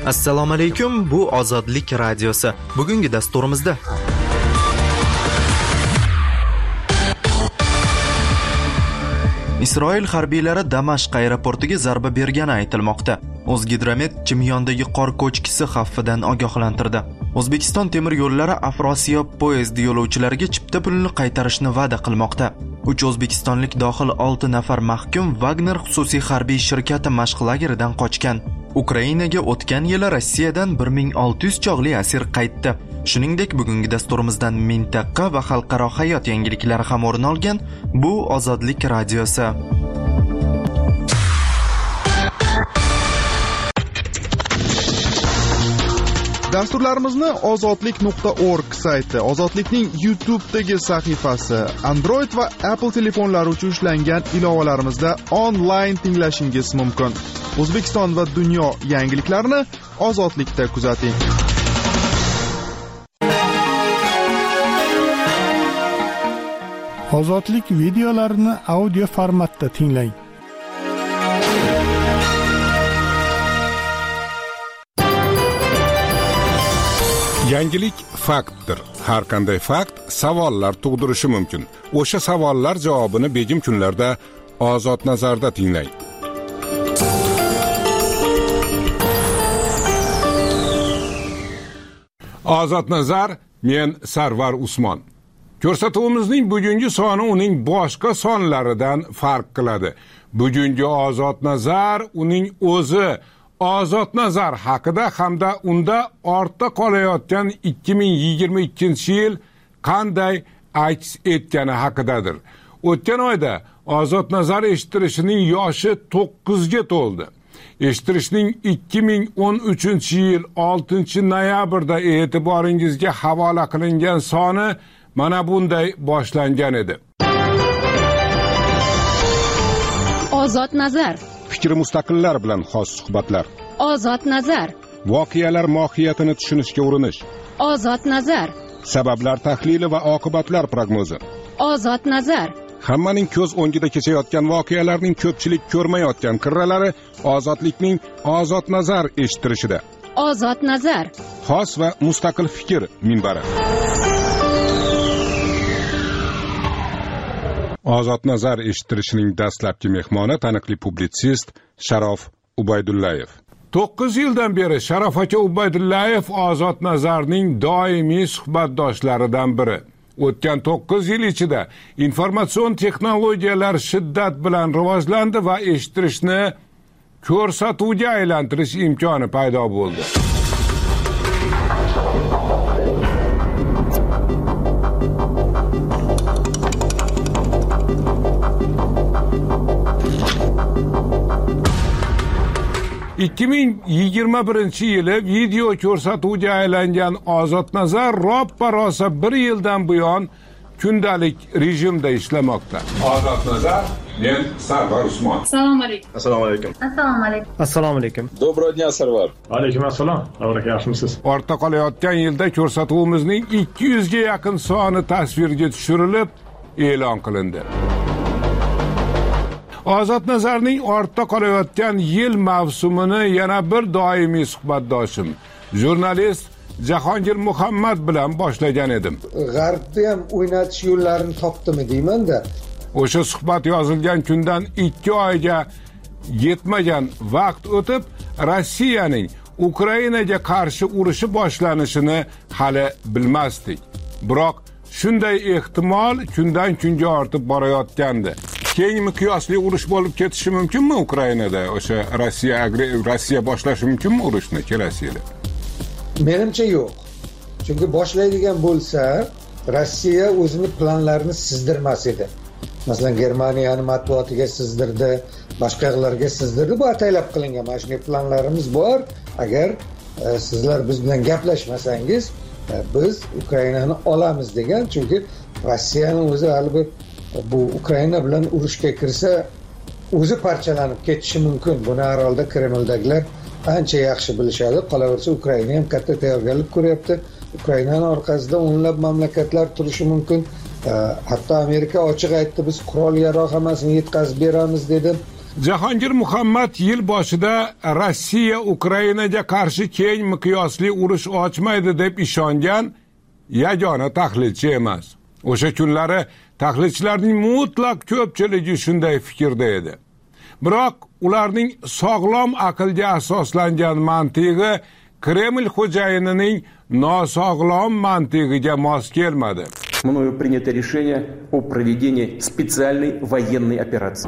Assalomu alaykum, bu Ozodlik radiosi. Bugungi dasturimizda Isroil harbiylari Damashq aeroportiga zarba bergani aytilmoqda. O'zgidromet Chimyondagi qor ko'chkisi xavfidan ogohlantirdi. O'zbekiston temir yo'llari Afrosiyob poyezd yo'lovchilariga chipta pulini qaytarishni va'da qilmoqda. 3 o'zbekistonlik dohil 6 nafar mahkum Wagner xususiy harbiy shirkati mashq lageridan qochgan. Ukrainaga o'tgan yili Rossiyadan 1600 chog'li asir qaytdi. Shuningdek, bugungi dasturimizdan mintaqa va xalqaro hayot yangiliklari ham o'rin olgan. Bu Ozodlik radiosi. Dasturlarimizni ozodlik.org sayti, Ozodlikning YouTube'dagi sahifasi, Android va Apple telefonlari uchun ishlangan ilovalarimizda onlayn tinglashingiz mumkin. O'zbekiston va dunyo yangiliklarini Ozodlikda kuzating. Ozodlik videolarini audio formatda tinglang. Yangilik faktdir. Har qanday fakt savollar tug'dirishi mumkin. O'sha savollar javobini begim kunlarda Ozod nazarda tinglang. Ozod nazar, men Sarvar Usmon. Ko'rsatuvimizning bugungi soni uning boshqa sonlaridan farq qiladi. Bugungi Ozod nazar uning o'zi Ozod nazar haqida hamda unda ortda qolayotgan 2022-yil qanday aks etgani haqidadir. O'tgan oyda Ozod nazar eshittirishining yoshi 9 ga to'ldi. Eshittirishning 2013-yil 6-noyabrda e'tiboringizga havola qilingan soni mana bunday boshlangan edi. Ozod nazar. Fikri mustaqillar bilan xos suhbatlar. Ozod nazar. Voqealar mohiyatini tushunishga urinish. Ozod nazar. Sabablar tahlili va oqibatlar prognozi. Ozod nazar. Hammaning ko'z o'ngida kechayotgan voqealarning ko'pchilik ko'rmayotgan qirralari ozodlikning Ozod nazar eshittirishida. Ozod nazar. Xos va mustaqil fikr minbari. Ozod nazar eshittirishining dastlabki mehmoni taniqli publitsist Sharof Ubaydullayev. 9 yildan beri Sharof aka Ubaydullayev Ozod nazarning doimiy suhbatdoshlaridan biri. O'tgan 9 yil ichida informatsion texnologiyalar shiddat bilan rivojlandi va eshittirishni ko'rsatuvga aylantirish imkoni paydo bo'ldi. ...2021-yili video ko'rsatuvga aylangan Ozod nazar roppa-rosa 1 yildan buyon kundalik rejimda ishlamoqda. Ozod nazar, men Sarvar Usmon. Assalomu alaykum. Assalomu alaykum. Assalomu alaykum. Assalomu alaykum. Доброго дня, Sarvar. Alaykum assalom. To'g'ri, yaxshimisiz? Ortda qolayotgan yilda ko'rsatuvimizning 200 ga yaqin soni tasvirga tushirilib, e'lon qilindi. Ozod nazarning ortda qolayotgan yil mavsumini yana bir doimiy suhbatdoshim, jurnalist Jahongir Muhammad bilan boshlagan edim. G'arbda ham o'ynatish yo'llarini topdimi deyman-da. O'sha suhbat yozilgan kundan 2 oyga yetmagan vaqt o'tib, Rossiyaning Ukrainaga qarshi urushi boshlanishini hali bilmasdik. Biroq shunday ehtimol kundan kunga ortib borayotgandi. Keng miqyosli urush bo'lib ketishi mumkinmi Ukrainada? O'sha Rossiya boshlashi mumkinmi urushni kelasi yili? Menimcha yo'q. Chunki boshlaydigan bo'lsa, Rossiya o'zining planlarini sizdirmas edi. Masalan, Germaniyani matbuotiga sizdirdi, boshqalarga sizdirdi. Bu ataylab qilingan. Mana shunday planlarimiz bor. Agar sizlar biz bilan gaplashmasangiz, biz Ukrainani olamiz degan. Chunki Rossiyaning o'zi albatta bu Ukraina bilan urushga kirsa o'zi parchalanib ketishi mumkin. Buni har holda Kremldagilar ancha yaxshi bilishadi. Qolaversa Ukraina ham katta tayyorgarlik ko'ryapti. Ukrainaning orqasida o'nlab mamlakatlar turishi mumkin. Hatto Amerika ochiq aytdi, biz qurol yarog' hammasini yetkazib beramiz dedi. Jahongir Muhammad yil boshida Rossiya Ukrainaga qarshi keng miqyosli urush ochmaydi deb ishongan yagona tahlilchi emas. O'sha kunlari tahlilchilarning mutlaq ko'pchiligi shunday fikrda edi. Biroq ularning sog'lom aqlga asoslangan mantig'i Kreml xo'jayinining nosog'lom mantig'iga mos kelmadi. Мною принято решение о проведении специальной военной операции.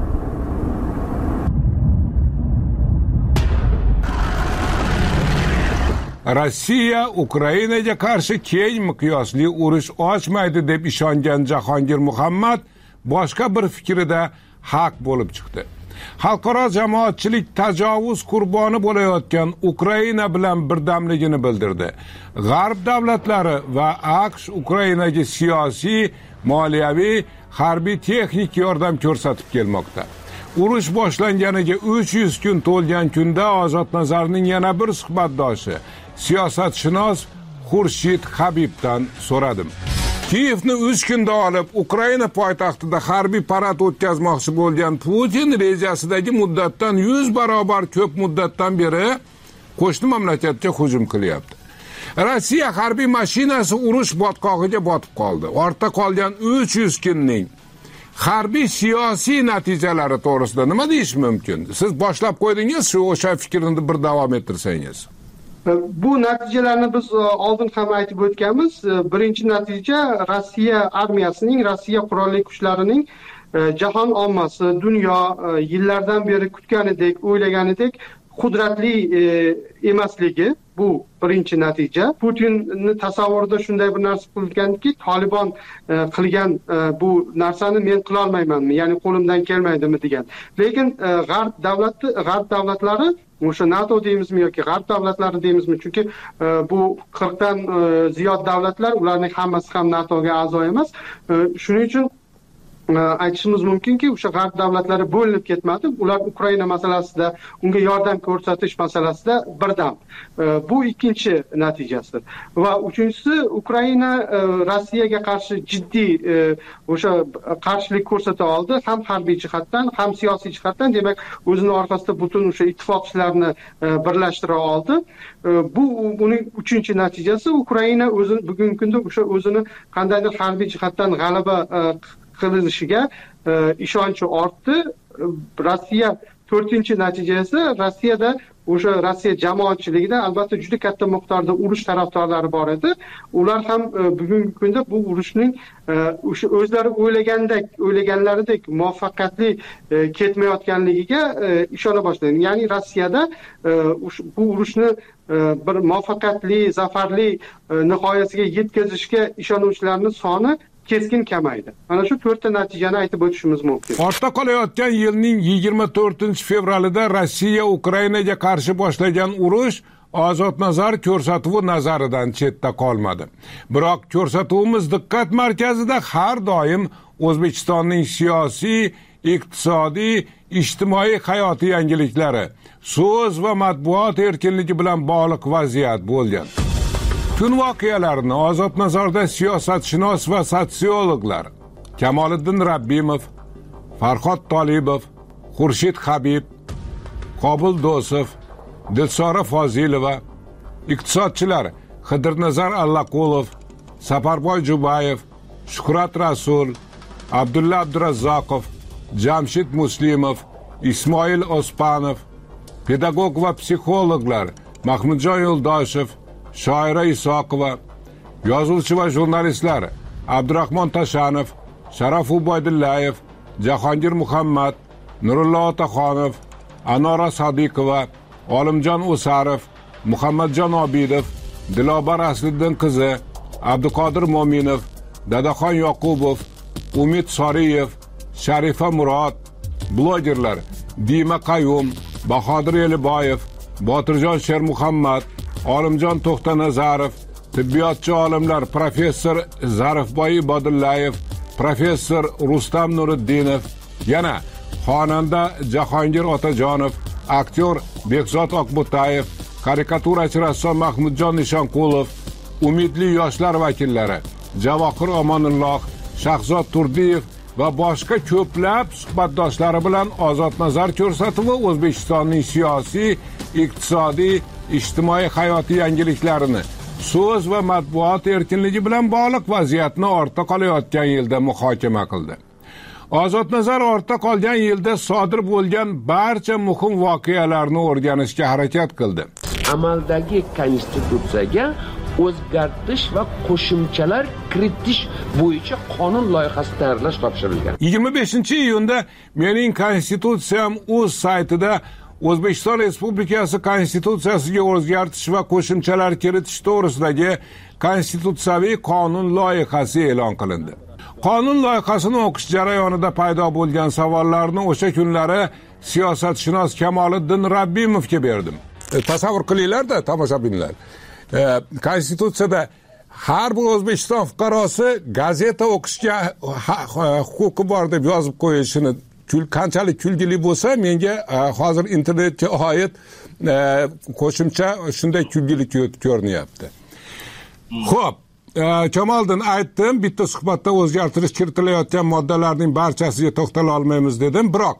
Rossiya Ukrainaga qarshi keng miqyosli urush ochmaydi deb ishongan Jahongir Muhammad boshqa bir fikrida haq bo'lib chiqdi. Xalqaro jamoatchilik tajovuz qurboni bo'layotgan Ukraina bilan birdamligini bildirdi. G'arb davlatlari va AQSh Ukrainaga siyosiy, moliyaviy, harbiy texnik yordam ko'rsatib kelmoqda. Urush boshlanganiga 300 kun to'lgan kunda Ozod Nazarning yana bir suhbatdoshi siyosatshunos Xurshid Habibdan so'radim. Kiyevni 3 kunda olib, Ukraina poytaxtida harbiy parad o'tkazmoqchi bo'lgan Putin rejasidagi muddatdan 100 barobar ko'p muddatdan beri qo'shni mamlakatga hujum qilyapti. Rossiya harbiy mashinasi urush botqog'iga botib qoldi. Ortda qolgan 300 kunning harbiy siyosiy natijalari to'g'risida nima deyish mumkin? Siz boshlab qo'ydingiz, shu o'sha fikrni bir davom ettirsangiz. Bu natijalarni biz oldin ham aytib o'tganmiz. Birinchi natija Rossiya armiyasining, Rossiya qurolli kuchlarining jahon ommasi, dunyo yillardan beri kutganidek, o'ylaganidek qudratli emasligi. Bu birinchi natija. Putinning tasavvurida shunday bir narsa qilinganki, Taliban qilgan bu narsani men qila olmaymanmi, ya'ni qo'limdan kelmaydimi degan. Lekin g'arb davlatlari, o'sha NATO deymizmi yoki g'arb davlatlari deymizmi, chunki bu 40 dan ziyod davlatlar, ularning hammasi ham NATOga a'zo emas. Shuning uchun aytishimiz mumkinki, o'sha g'arb davlatlari bo'linib ketmadi. Ular Ukraina masalasida, unga yordam ko'rsatish masalasida birdam. Bu ikkinchi natijasidir. Va uchinchisi, Ukraina Rossiyaga qarshi jiddiy o'sha qarshilik ko'rsata oldi, ham harbiy jihatdan, ham siyosiy jihatdan. Demak, o'zining orqasida butun o'sha ittifoqchilarni birlashtira oldi. Bu uning uchinchi natijasi. Ukraina o'zini bugungi kunda o'sha o'zini qandaydir harbiy jihatdan g'alaba qilinishiga ishonchi ortdi. Rossiya to'rtinchi natijasi, Rossiyada o'sha Rossiya jamoatchiligida albatta juda katta miqdorda urush tarafdorlari bor edi. Ular ham bugungi kunda bu urushning o'sha o'zlari o'ylaganlaridek muvaffaqiyatli ketmayotganligiga ishona boshladi. Ya'ni Rossiyada bu urushni bir muvaffaqiyatli, zafarli nihoyasiga yetkazishga ishonuvchilarning soni keskin kamaydi. Mana shu 4 ta natijani aytib o'tishimiz mumkin. Ortda qolayotgan yilning 24-fevralida Rossiya Ukrainaga qarshi boshlagan urush Ozod Nazar ko'rsatuvi nazaridan chetda qolmadi. Biroq ko'rsatuvimiz diqqat markazida har doim O'zbekistonning siyosiy, iqtisodiy, ijtimoiy hayoti yangiliklari, so'z va matbuot erkinligi bilan bog'liq vaziyat bo'lgan. Kun voqealarini Ozod Nazarda siyosatshunos va sotsiologlar Kamoliddin Rabbimov, Farhod Tolibov, Xurshid Habib, Qobul Do'sov, Dilsora Fozilova, iqtisodchilar Xidirnazar Allaqulov, Safarboy Jubayev, Shuhrat Rasul, Abdulla Abdurazzoqov, Jamshid Muslimov, Ismoil Ospanov, pedagog va psixologlar Mahmudjon Yo'ldoshev, Shoira Isoqova, yozuvchi va jurnalistlar Abdurahmon Tashanov, Sharof Ubaydullayev, Jahongir Muhammad, Nurullo Otaxonov, Anora Sodiqova, Olimjon O'sarov, Muhammadjon Obidov, Dilobar Asliddin qizi, Abduqodir Mo'minov, Dadaxon Yoqubov, Umid Soriyev, Sharifa Murod, blogerlar Dima Qayum, Bahodir Eliboyev, Botirjon Shermuhammad, Olimjon To'xtanazarov, tibbiyotchi olimlar professor Zarifboy Ibodullayev, professor Rustam Nuriddinov, yana xonanda Jahongir Otajonov, aktyor Bekzod Oqbo'tayev, karikaturachi rassom Mahmudjon Nishonqulov, umidli yoshlar vakillari Javohir Omonulloh, Shahzod Turdiyev va boshqa ko'plab suhbatdoshlari bilan ozod nazar ko'rsatuvi O'zbekistonning siyosiy, iqtisodiy, ijtimoiy hayoti yangiliklarini, so'z va matbuot erkinligi bilan bog'liq vaziyatni ortda qolayotgan yilda muhokama qildi. Ozod nazar ortda qolgan yilda sodir bo'lgan barcha muhim voqealarni o'rganishga harakat qildi. Amaldagi konstitutsiyaga o'zgartirish va qo'shimchalar kiritish bo'yicha qonun loyihasi tayyorlash topshirilgan. 25-iyunda mening konstitutsiyam o'z saytida O'zbekiston Respublikasi konstitutsiyasiga o'zgartirish va qo'shimchalar kiritish to'g'risidagi konstitutsiyaviy qonun loyihasi e'lon qilindi. Qonun loyihasini o'qish jarayonida paydo bo'lgan savollarni o'sha kunlari siyosatshunos Kamoliddin Rabbimovga berdim. Tasavvur qilinglar-da, tomoshabinlar. Konstitutsiyada har bir O'zbekiston fuqarosi gazeta o'qishga huquqi bor deb yozib qo'yishini qanchalik kulgili bo'lsa, menga hozir internetga oid qo'shimcha shunday kulgili ko'rinyapti. Xo'p, Kamoliddin aytdim, bitta suhbatda o'zgartirish kiritilayotgan moddalarning barchasiga to'xtala olmaymiz dedim, biroq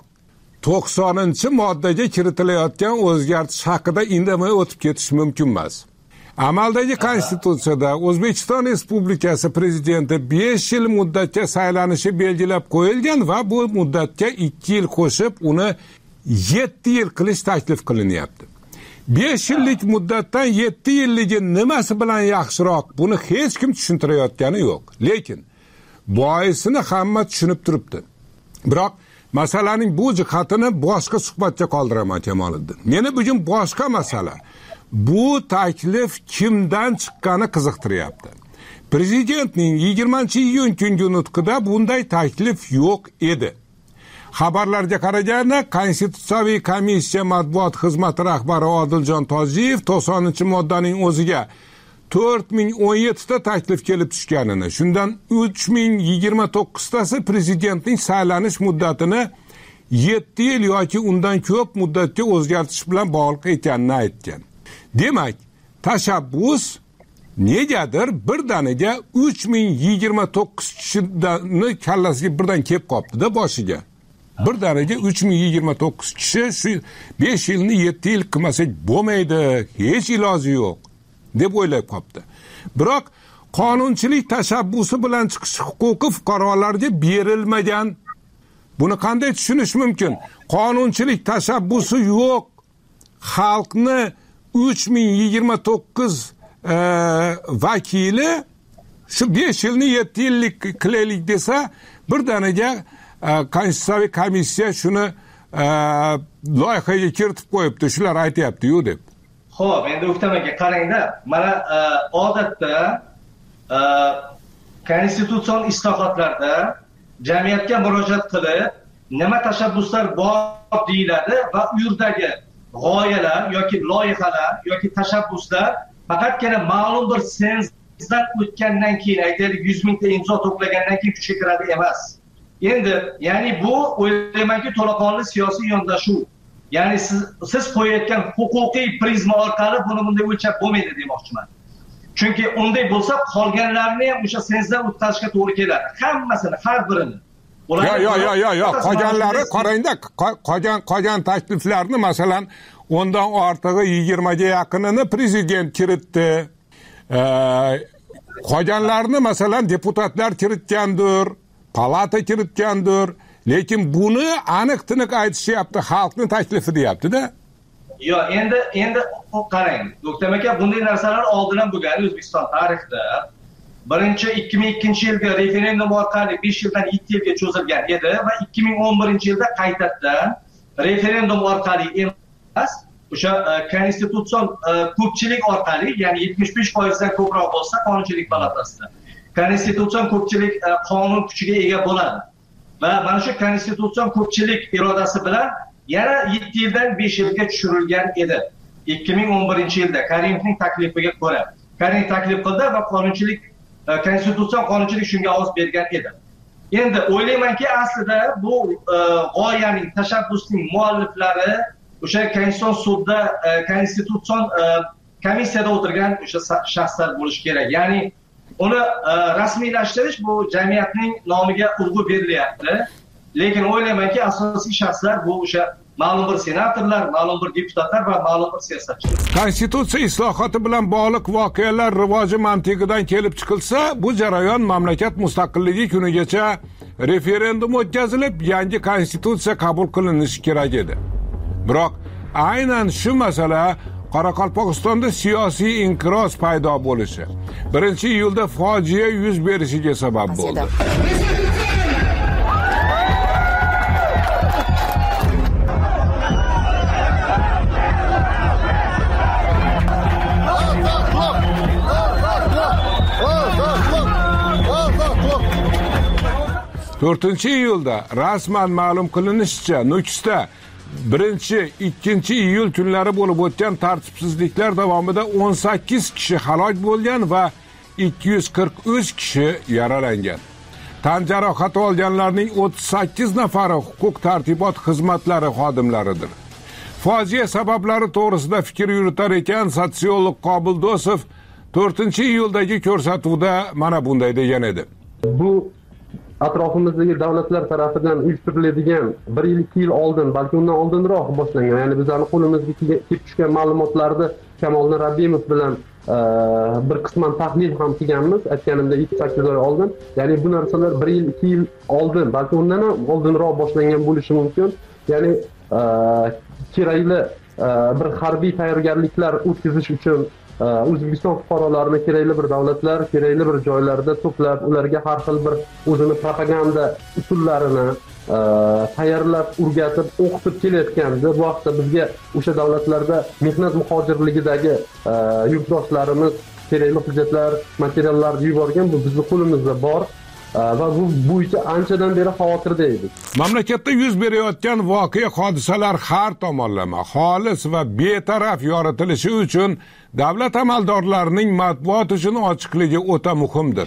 90-moddaga kiritilayotgan o'zgartirish haqida indamay o'tib ketish mumkin emas. Amaldagi konstitutsiyada O'zbekiston Respublikasi prezidenti 5 yil muddatga saylanishi belgilab qo'yilgan va bu muddatga 2 yil qo'shib uni 7 yil qilish taklif qilinyapti. 5 yillik muddatdan 7 yilligi nimasi bilan yaxshiroq, buni hech kim tushuntirayotgani yo'q. Lekin boisini hamma tushunib turibdi. Biroq masalaning bu jihatini boshqa suhbatga qoldiraman Kamoliddin. Meni bugun boshqa masala. Bu taklif kimdan chiqqani qiziqtiryapti. Prezidentning 20-iyun kungi nutqida bunday taklif yo'q edi. Xabarlarga qaraganda Konstitutsiyaviy komissiya matbuot xizmati rahbari Odiljon Tojiyev 90-moddaning o'ziga 4017 ta taklif kelib tushganini, shundan 3029 tasi prezidentning saylanish muddatini 7 yil yoki undan ko'p muddatga o'zgartirish bilan bog'liq ekanini aytgan. Demak, tashabbus negadir birdaniga 3029 kishini kallasiga birdan kelib qopti-da boshiga. Birdaniga 3029 kishi shu 5 yilni 7 yil qilmasak bo'lmaydi, hech iloji yo'q deb o'ylab qopti. Biroq qonunchilik tashabbusi bilan chiqish huquqi fuqarolarga berilmagan. Buni qanday tushunish mumkin? Qonunchilik tashabbusi yo'q. Xalqni 3029 vakili shu 5 yilni 7 yillik qilaylik desa, birdaniga Konstitutsiyaviy komissiya shuni loyihaga kiritib qo'yibdi, shular aytayapti-yu deb. Xo'p, endi O'ktam aka qarangda, mana odatda konstitutsion islohotlarda jamiyatga murojaat qilib, nima tashabbuslar bor deyiladi va u yerdagi g'oyalar yoki loyihalar yoki tashabbuslar faqatgina ma'lum bir senzdan o'tgandan keyin, aytaylik 100 mingta imzo to'plagandan keyin kuchga kiradi emas. Endi, ya'ni bu o'ylaymanki to'laqonli siyosiy yondashuv. Ya'ni siz qo'yayotgan huquqiy prizma orqali buni bunday o'lchab bo'lmaydi demoqchiman. Chunki unday bo'lsa qolganlarni ham o'sha senzdan o'tkazishga to'g'ri keladi. Hammasini, har birini. Yo'q, qolganlari qarangda, qolgan takliflarni masalan ondan ortig'i 20 ga yaqinini prezident kiritdi. Qolganlarni masalan deputatlar kiritgandir, palata kiritgandir, lekin buni aniq-tiniq aytishyapti, xalqning taklifi deyapti-da. Yo'q, endi qarang, O'ktam aka, bunday narsalar oldin ham bo'lgan O'zbekiston tarixida. Birinchi 2002 yilda referendum orqali 5 yildan 7 yilga cho'zilgan edi va 2011 yilda qaytadan referendum orqali emas, o'sha konstitutsion ko'pchilik orqali, ya'ni 75% dan ko'proq bo'lsa qonunchilik palatasida konstitutsion ko'pchilik qonun kuchiga ega bo'ladi. Va mana shu konstitutsion ko'pchilik irodasi bilan yana 7 yildan 5 yilga tushirilgan edi. 2011 yilda Karimovning taklifiga ko'ra. Karimov taklif qildi va konstitutsion qonunchilik shunga ovoz bergan edi. Endi o'ylaymanki, aslida bu g'oyaning, tashabbusning mualliflari o'sha konstitutsion sudda, konstitutsion komissiyada o'tirgan o'sha shaxslar bo'lishi kerak. Ya'ni uni rasmiylashtirish bu jamiyatning nomiga urg'u berilyapti. Lekin o'ylaymanki, asosiy shaxslar bu o'sha ma'lum bir senatorlar, ma'lum bir deputatlar va ma'lum bir siyosatchilar. Konstitutsiya islohoti bilan bog'liq voqealar rivoji mantiqidan kelib chiqilsa, bu jarayon mamlakat mustaqilligi kunigacha referendum o'tkazilib, yangi konstitutsiya qabul qilinishi kerak edi. Biroq aynan shu masala Qoraqalpog'istonda siyosiy inqiroz paydo bo'lishi 1-iyulda fojia yuz berishiga sabab bo'ldi. .iyulda rasman ma'lum qilinishicha, Nukusda 1-2 iyul kunlari bo'lib o'tgan tartibsizliklar davomida 18 kishi halok bo'lgan va 243 kishi yaralangan. Tan jarohati olganlarning 38 nafari huquq-tartibot xizmatlari xodimlaridir. Fojia sabablari to'g'risida fikr yuritar ekan sotsiolog Qobil Do'sov 4-iyuldagi ko'rsatuvda mana bunday degan edi. Bu atrofimizdagi davlatlar tarafidan uyushtiriladigan 1-2 yil oldin, balki undan oldinroq boshlangan, ya'ni bizlarning qo'limizga kelib tushgan ma'lumotlarni Kamoliddin Rabbimov bilan bir qisman tahlil ham qilganmiz, aytganimda 7-8 oy oldin. Ya'ni bu narsalar 1-2 yil oldin, balki undan ham oldinroq boshlangan bo'lishi mumkin. Ya'ni kerakli bir harbiy tayyorgarliklar o'tkazish uchun O'zbekiston fuqarolarini kerakli bir davlatlar, kerakli bir joylarda to'plab, ularga har xil bir o'zini propaganda usullarini tayyorlab, o'rgatib, o'qitib kelayotganda, bu vaqtda bizga o'sha davlatlarda mehnat muhojirligidagi yurtdoshlarimiz kerakli hujjatlar, materiallarni yuborgan, bu bizning qo'limizda bor. Va bu bo'yicha anchadan beri xavotirda edik. Mamlakatda yuz berayotgan voqea hodisalar har tomonlama, xolis va betaraf yoritilishi uchun davlat amaldorlarining matbuot uchun ochiqligi o'ta muhimdir.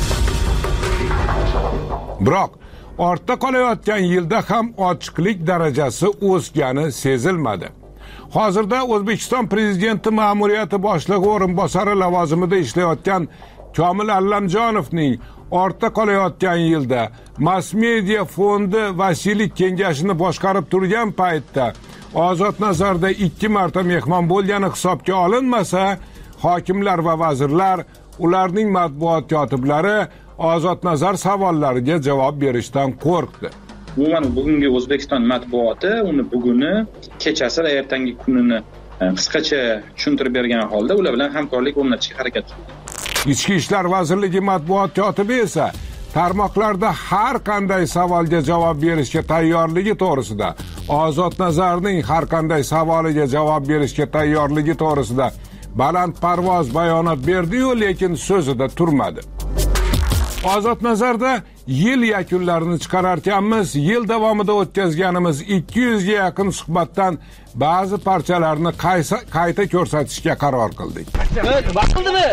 Biroq ortda qolayotgan yilda ham ochiqlik darajasi o'sgani sezilmadi. Hozirda O'zbekiston prezidenti ma'muriyati boshlig'i o'rinbosari lavozimida ishlayotgan Komil Allamjonovning ortda qolayotgan yilda Mass media fondi vasiylik kengashini boshqarib turgan paytda Ozod Nazarda 2 marta mehmon bo'lgani hisobga olinmasa, hokimlar va vazirlar, ularning matbuot kotiblari Ozod Nazar savollariga javob berishdan qo'rqdi. Umuman bugungi O'zbekiston matbuoti uni buguni, kechasi va ertangi kunini qisqacha tushuntirib bergan holda ular bilan hamkorlik o'rnatishga harakat qildi. Ichki ishlar vazirligi matbuot kotibi esa tarmoqlarda har qanday savolga javob berishga tayyorligi to'g'risida, Ozod Nazarning har qanday savoliga javob berishga tayyorligi to'g'risida balandparvoz bayonot berdi-yu, lekin so'zida turmadi. Ozod Nazarda yil yakunlarini chiqararkanmiz, yil davomida o'tkazganimiz 200 ga yaqin suhbatdan ba'zi parchalarni qayta ko'rsatishga qaror qildik. Vaqtildimi?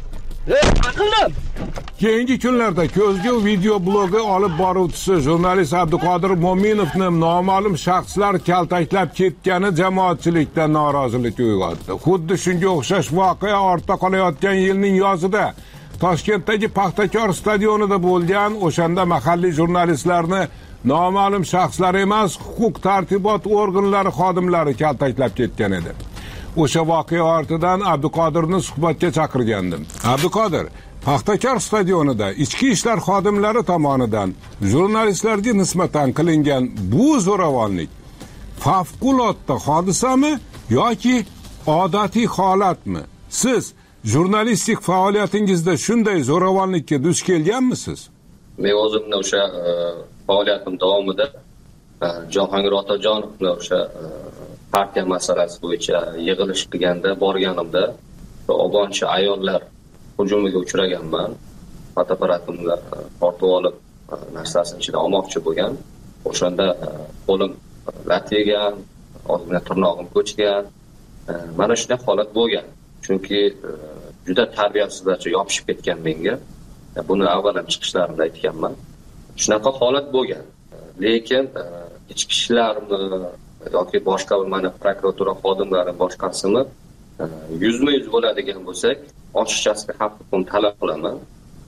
Aqllim. Keyingi kunlarda ko'zgu video blogi olib boruvchisi jurnalist Abduqodir Mo'minovni noma'lum shaxslar kaltaklab ketgani jamoatchilikda norozilik uyg'otdi. Xuddi shunga o'xshash voqea ortda qolayotgan yilning yozida Toshkentdagi Paxtakor stadionida bo'lgan, o'shanda mahalliy jurnalistlarni noma'lum shaxslar emas, huquq-tartibot organlari xodimlari kaltaklab ketgan edi. O'sha voqea ortidan Abduqodirni suhbatga chaqirgandim. Abduqodir, Paxtakor stadionida ichki ishlar xodimlari tomonidan jurnalistlarga nisbatan qilingan bu zo'ravonlik favqulodda hodisami yoki odatiy holatmi? Siz jurnalistik faoliyatingizda shunday zo'ravonlikka duch kelganmisiz? Men o'zimni o'sha faoliyatim davomida Jahongir Otajonovni o'sha partiya masalasi bo'yicha yig'ilish qilganda borganimda obonchi ayollar hujumiga uchraganman. Fotoaparatimni tortib olib narsasini ichidan olmoqchi bo'lgan. O'shanda qo'lim lat yegan, ozgina tirnog'im ko'chgan. Mana shunday holat bo'lgan. Chunki juda tarbiyasizlarcha yopishib ketgan menga. Buni avval ham chiqishlarimda aytganman. Shunaqa holat bo'lgan. Lekin ichki ishlarni yoki boshqa mana prokuratura xodimlari boshqasini yuzma-yuz bo'ladigan bo'lsak, ochiqchasiga haq-huquqni talab qilaman.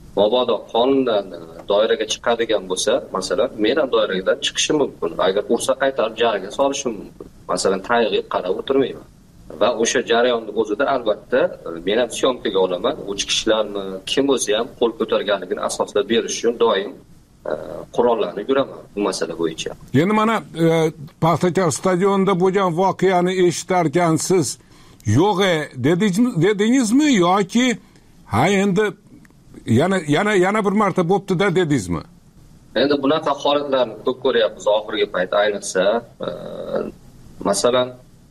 Mabodo qonundan doiraga chiqadigan bo'lsa, masalan, men ham doiradan chiqishim mumkin. Agar ursa qaytarib jariga solishim mumkin. Masalan, tagiga qarab o'tirmayman. Va o'sha jarayonni o'zida albatta men ham syomkaga olaman. U chiqishlarni kim o'zi ham qo'l ko'targanligini asoslab berish uchun doim qurollanib yuraman bu masala bo'yicha. Endi mana Paxtakor stadionida bo'lgan voqeani eshitarkansiz, yo'q dedingizmi yoki ha endi yana bir marta bo'pti-da dedingizmi? Endi bunaqa holatlarni ko'p ko'ryapmiz oxirgi payt, ayniqsa masalan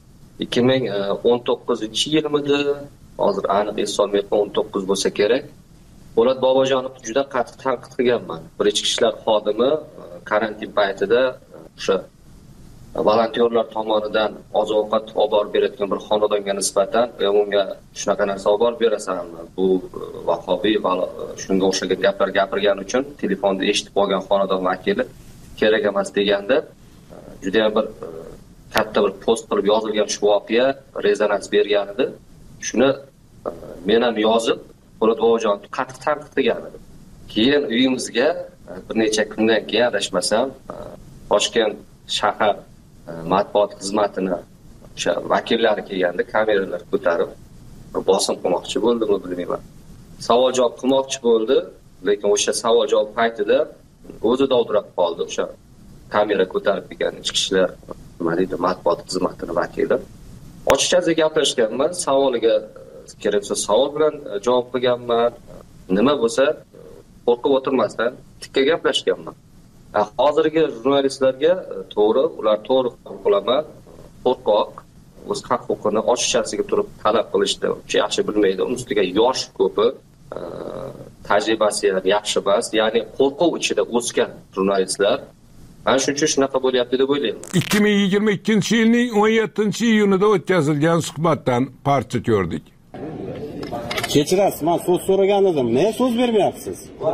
2019-yilmidi, hozir aniq eslolmayapman, 19 bo'lsa kerak. Po'lat Bobojonovni juda qattiq tanqid qilganman. Bir ichki ishlar xodimi karantin paytida o'sha volontyorlar tomonidan oziq-ovqat olib borib berayotgan bir xonadonga nisbatan unga shunaqa narsa olib borib berasanmi? Bu vahobiy va shunga o'xshagan gaplar gapirgani uchun telefonda eshitib olgan xonadon vakili kerak emas deganda juda ham bir katta bir post qilib yozilgan shu voqea rezonans bergan edi. Shuni men ham yozib Po'lat Bobojonovni qattiq tanqid qilgan edim. Keyin uyimizga bir necha kundan keyin adashmasam Toshkent shahar matbuot xizmatini o'sha vakillari kelganda kameralar ko'tarib bosim qilmoqchi bo'ldimi bilmayman. Savol javob qilmoqchi bo'ldi, lekin o'sha savol javob paytida o'zi dovdirab qoldi. O'sha kamera ko'tarib kelgan ichki ishlar nima deydi matbuot xizmatini vakili. Ochiqchasiga gaplashganman, savoliga keraksa savol bilan javob qilganman. Nima bo'lsa qo'rqib o'tirmasdan tikka gaplashganman. Hozirgi jurnalistlarga to'g'ri, ular to'g'ri qilaman, qo'rqoq, o'z haq-huquqini ochiqchasiga turib talab qilishda yaxshi bilmaydi. Uning ustiga yosh ko'pi, tajribasi ham yaxshi emas, ya'ni qo'rquv ichida o'sgan jurnalistlar. Ana shuning uchun shunaqa bo'lyapti deb o'ylayman. 2022-yilning 17-iyunida o'tkazilgan suhbatdan parcha ko'rdik. Kechirasiz, men so'z so'ragan edim. Nega so'z bermayapsiz?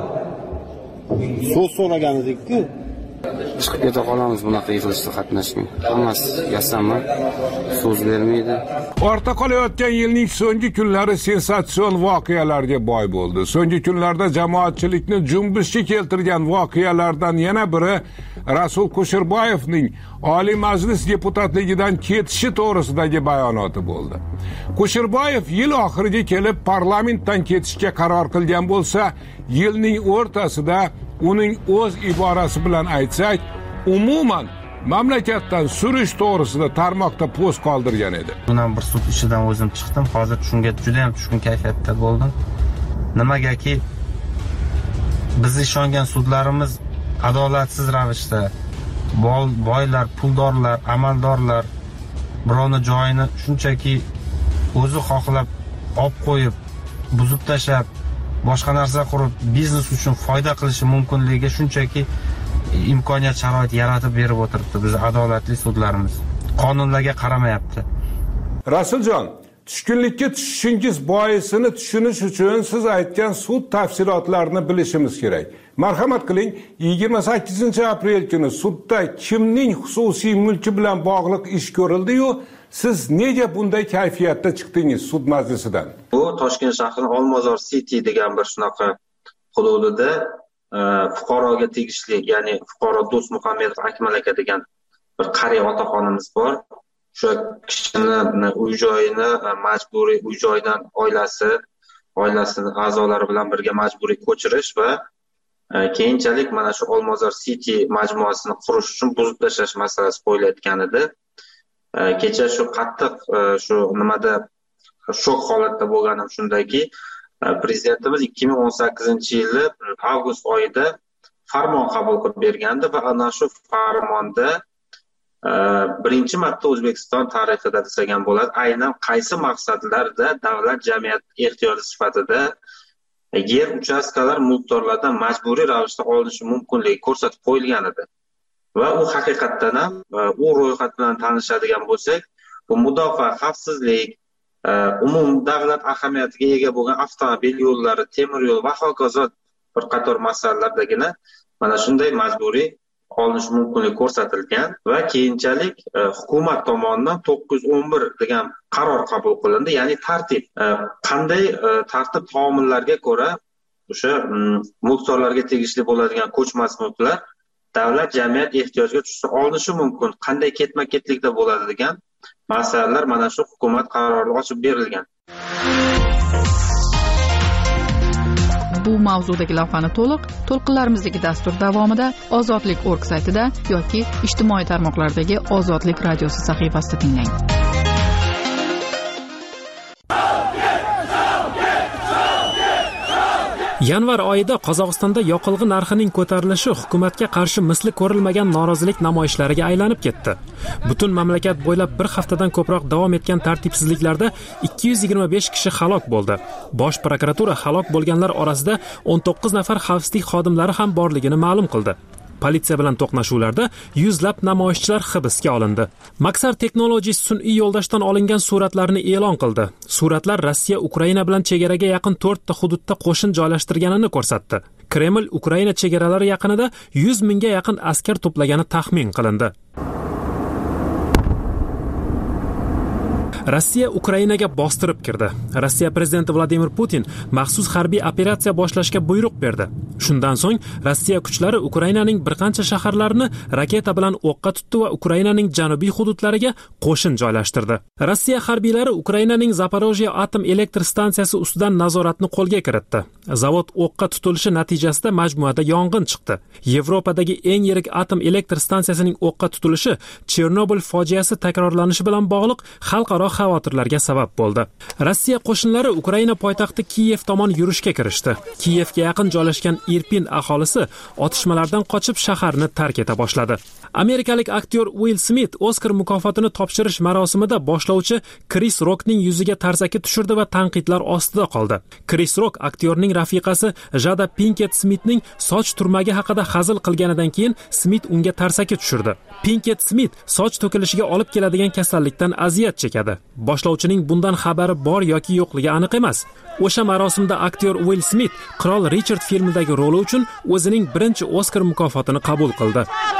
So'z so'ragan edik-ku. Chiqib keta qolamiz bunaqa yig'ilishda qatnashmay. Hammasi yasanma. So'z bermaydi. Ortda qolayotgan yilning so'nggi kunlari sensatsion voqealarga boy bo'ldi. So'nggi kunlarda jamoatchilikni junbishga keltirgan voqealardan yana biri Rasul Kusherbayevning Oliy Majlis deputatligidan ketishi to'g'risidagi bayonoti bo'ldi. Kusherbayev yil oxiriga kelib parlamentdan ketishga qaror qilgan bo'lsa, yilning o'rtasida uning o'z iborasi bilan aytsak, umuman mamlakatdan surish to'g'risida tarmoqda post qoldirgan edi. Bundan bir sud ishidan o'zim chiqdim. Hozir shunga juda ham tushkun kayfiyatda bo'ldim. Nimagaki biz ishongan sudlarimiz adolatsiz ravishda boylar, puldorlar, amaldorlar birovni joyini shunchaki o'zi xohlab olib qo'yib, buzib tashlab, boshqa narsa qurib, biznes uchun foyda qilishi mumkinligiga shunchaki imkoniyat, sharoit yaratib berib o'tiribdi biz adolatli sudlarimiz. Qonunlarga qaramayapti. Rasuljon, tushkunlikka tushishingiz boisini tushunish uchun siz aytgan sud tafsilotlarini bilishimiz kerak. Marhamat qiling, 28-aprel kuni sudda kimning xususiy mulki bilan bog'liq ish ko'rildi-yu, siz nega bunday kayfiyatda chiqdingiz sud majlisidan? Bu Toshkent shahrining Olmazor City degan bir shunaqa hududida fuqaroga tegishli, ya'ni fuqaro Do'st Muhammedov Akmal aka degan bir qariya otaxonimiz bor. O'sha kishini uy-joyini majburiy uy-joydan oilasi a'zolari bilan birga majburiy ko'chirish va keyinchalik mana shu Olmazor City majmuasini qurish uchun buzib tashlash masalasi qo'yilayotgan edi. Kecha shu qattiq shu nimada shok holatda bo'lganim shundaki, prezidentimiz 2018-yili avgust oyida farmon qabul qilib bergandi va ana shu farmonda birinchi marta O'zbekiston tarixida desagan bo'ladi, aynan qaysi maqsadlarda davlat jamiyat ehtiyoti sifatida yer uchastkalar mulkdorlardan majburiy ravishda olinishi mumkinligi ko'rsatib qo'yilgan edi. Va u haqiqatdan ham u ro'yxat bilan tanishadigan bo'lsak, bu mudofaa, xavfsizlik, umumdavlat ahamiyatiga ega bo'lgan avtomobil yo'llari, temir yo'l va hokazo bir qator masalalardagina mana shunday majburiy olinish mumkinligi ko'rsatilgan va keyinchalik hukumat tomonidan 911 degan qaror qabul qilindi. Ya'ni tartib, qanday tartib taomillarga ko'ra o'sha mulkdorlarga tegishli bo'ladigan ko'chmas mulklar davlat jamiyat ehtiyojga tushsa olinishi mumkin, qanday ketma-ketlikda bo'ladi degan masalalar mana shu hukumat qarorida ochib berilgan. Bu mavzudagi lavhani to'lqinlarimizdagi dastur davomida ozodlik.org saytida yoki ijtimoiy tarmoqlardagi Ozodlik radiosi sahifasida tinglang. Yanvar oyida Qozog'istonda yoqilg'i narxining ko'tarilishi hukumatga qarshi misli ko'rilmagan norozilik namoyishlariga aylanib ketdi. Butun mamlakat bo'ylab bir haftadan ko'proq davom etgan tartibsizliklarda 225 kishi halok bo'ldi. Bosh prokuratura halok bo'lganlar orasida 19 nafar xavfsizlik xodimlari ham borligini ma'lum qildi. Politsiya bilan to'qnashuvlarda yuzlab namoyishchilar hibsga olindi. Maxar Technologies sun'iy yo'ldoshdan olingan suratlarni e'lon qildi. Suratlar Rossiya Ukraina bilan chegaraga yaqin 4 ta hududda qo'shin joylashtirganini ko'rsatdi. Kreml Ukraina chegaralari yaqinida 100 mingga yaqin askar to'plagani taxmin qilindi. Rossiya Ukrainaga bostirib kirdi. Rossiya prezidenti Vladimir Putin maxsus harbiy operatsiya boshlashga buyruq berdi. Shundan so'ng Rossiya kuchlari Ukrainaning bir qancha shaharlarini raketa bilan o'qqa tutdi va Ukrainaning janubiy hududlariga qo'shin joylashtirdi. Rossiya harbiylari Ukrainaning Zaporojye atom elektr stansiyasi ustidan nazoratni qo'lga kiritdi. Zavod o'qqa tutilishi natijasida majmuada yong'in chiqdi. Yevropadagi eng yirik atom elektr stansiyasining o'qqa tutilishi Chernobil fojiasi takrorlanishi bilan bog'liq xalqaro xavotirlarga sabab bo'ldi. Rossiya qo'shinlari Ukraina poytaxti Kiyev tomon yurishga kirishdi. Kiyevga yaqin joylashgan Irpin aholisi otishmalardan qochib shaharni tark eta boshladi. Amerikalik aktyor Will Smith Oscar mukofotini topshirish marosimida boshlovchi Chris Rockning yuziga tarsaki tushirdi va tanqidlar ostida qoldi. Chris Rock aktyorning rafiqasi Jada Pinkett Smithning soch turmagi haqida hazil qilganidan keyin Smith unga tarsaki tushirdi. Pinkett Smith soch to'kilishiga olib keladigan kasallikdan aziyat chekadi. Boshlovchining bundan xabari bor yoki yo'qligi aniq emas. O'sha marosimda aktyor Will Smith Qirol Richard filmidagi roli uchun o'zining birinchi Oscar mukofotini qabul qildi.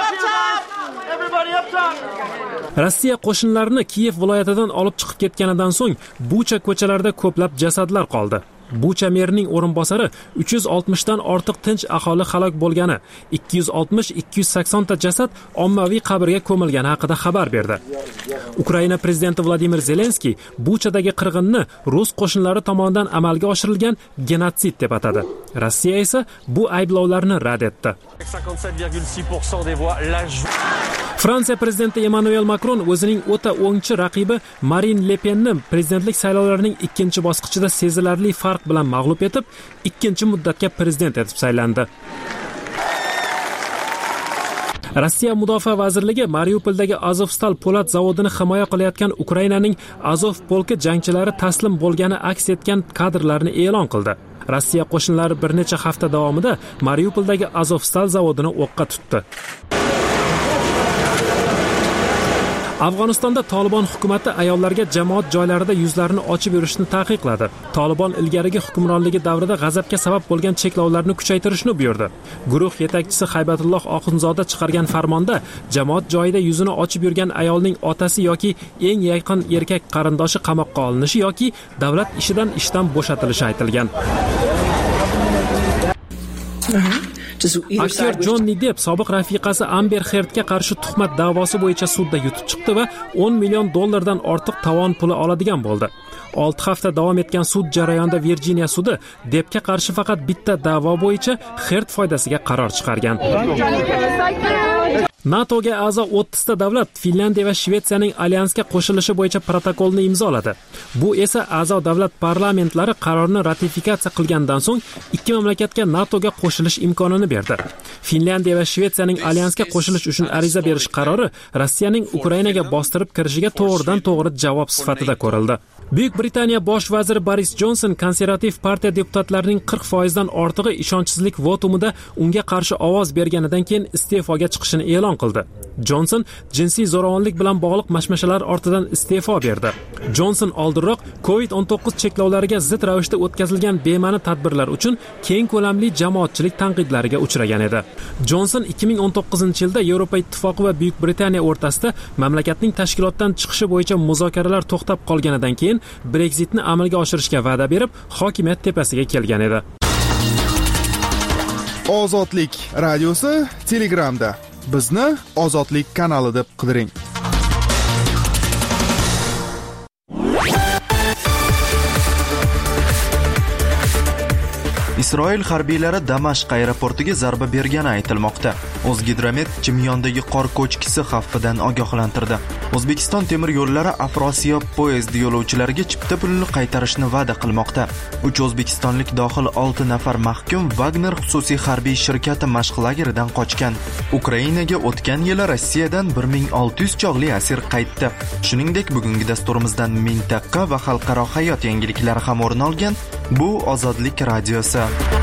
Rossiya qo'shinlarini Kiyev viloyatidan olib chiqib ketganidan so'ng Bucha ko'chalarida ko'plab jasadlar qoldi. Bucha merining o'rinbosari 360 dan ortiq tinch aholi halok bo'lgani, 260-280 ta jasad ommaviy qabrga ko'milgani haqida xabar berdi. Ukraina prezidenti Vladimir Zelenskiy Buchadagi qirg'inni rus qo'shinlari tomonidan amalga oshirilgan genotsid deb atadi. Rossiya esa bu ayblovlarni rad etdi. Fransiya prezidenti Emmanuel Macron o'zining o'ta o'ngchi raqibi Marine Le Penni prezidentlik saylovlarining ikkinchi bosqichida sezilarli farq bilan mag'lub etib, ikkinchi muddatga prezident etib saylandi. Rossiya mudofaa vazirligi Mariupoldagi Azovstal po'lat zavodini himoya qilayotgan Ukrainaning Azov polki jangchilari taslim bo'lgani aks etgan kadrlarni e'lon qildi. Rossiya qo'shinlari bir necha hafta davomida Mariupoldagi Azovstal zavodini o'qqa tutdi. Afg'onistonda Taliban hukumatı ayollarga jamoat joylarida yuzlarini ochib yurishni taqiqladi. Taliban ilgarigi hukmronligi davrida g'azabga sabab bo'lgan cheklovlarni kuchaytirishni buyurdi. Guruh yetakchisi Haybatulloh Oxunzoda chiqargan farmonda jamoat joyida yuzini ochib yurgan ayolning otasi yoki eng yaqin erkak qarindoshi qamoqqa olinishi yoki davlat ishdan bo'shatilishi aytilgan. Aktyor Jonni Depp sobiq rafiqasi Amber Heardga qarshi tuhmat da'vosi bo'yicha sudda yutib chiqdi va 10 million dollardan ortiq tovon puli oladigan bo'ldi. 6 hafta davom etgan sud jarayonida Virjiniya sudi Deppga qarshi faqat bitta da'vo bo'yicha Heard foydasiga qaror chiqargan. NATOga a'zo 30 ta davlat Finlandiya va Shvetsiyaning alyansga qo'shilishi bo'yicha protokolni imzoladi. Bu esa a'zo davlat parlamentlari qarorni ratifikatsiya qilgandan so'ng ikki mamlakatga NATOga qo'shilish imkonini berdi. Finlandiya va Shvetsiyaning alyansga qo'shilish uchun ariza berish qarori Rossiyaning Ukrainaga bostirib kirishiga to'g'ridan-to'g'ri javob sifatida ko'rildi. Buyuk Britaniya bosh vaziri Boris Johnson konservativ partiya deputatlarining 40% dan ortig'i ishonchsizlik votumida unga qarshi ovoz berganidan keyin iste'foga chiqishini e'lon qildi. Johnson jinsiy zo'ravonlik bilan bog'liq mashmashalar ortidan iste'fo berdi. Johnson oldinroq COVID-19 cheklovlariga zid ravishda o'tkazilgan bema'ni tadbirlar uchun keng ko'lamli jamoatchilik tanqidlariga uchragan edi. Johnson 2019-yilda Yevropa Ittifoqi va Buyuk Britaniya o'rtasida mamlakatning tashkilotdan chiqishi bo'yicha muzokaralar to'xtab qolganidan keyin Brexitni amalga oshirishga va'da berib, hokimiyat tepasiga kelgan edi. Ozodlik radiosi Telegramda. Bizni Ozodlik kanali deb qidiring. Isroil harbiylari Damashq aeroportiga zarba bergani aytilmoqda. O'zgidromet Chimyondagi qor ko'chkisi xavfidan ogohlantirdi. O'zbekiston temir yo'llari Afrosiyob poyezd yo'lovchilariga chipta pulini qaytarishni va'da qilmoqda. 3 o'zbekistonlik dohil 6 nafar mahkum Wagner xususiy harbiy shirkati mashq lageridan qochgan. Ukrainaga o'tgan yili Rossiyadan 1600 chog'li asir qaytdi. Shuningdek, bugungi dasturimizdan mintaqa va xalqaro hayot yangiliklari ham o'rin olgan. Bu Ozodlik radiosi.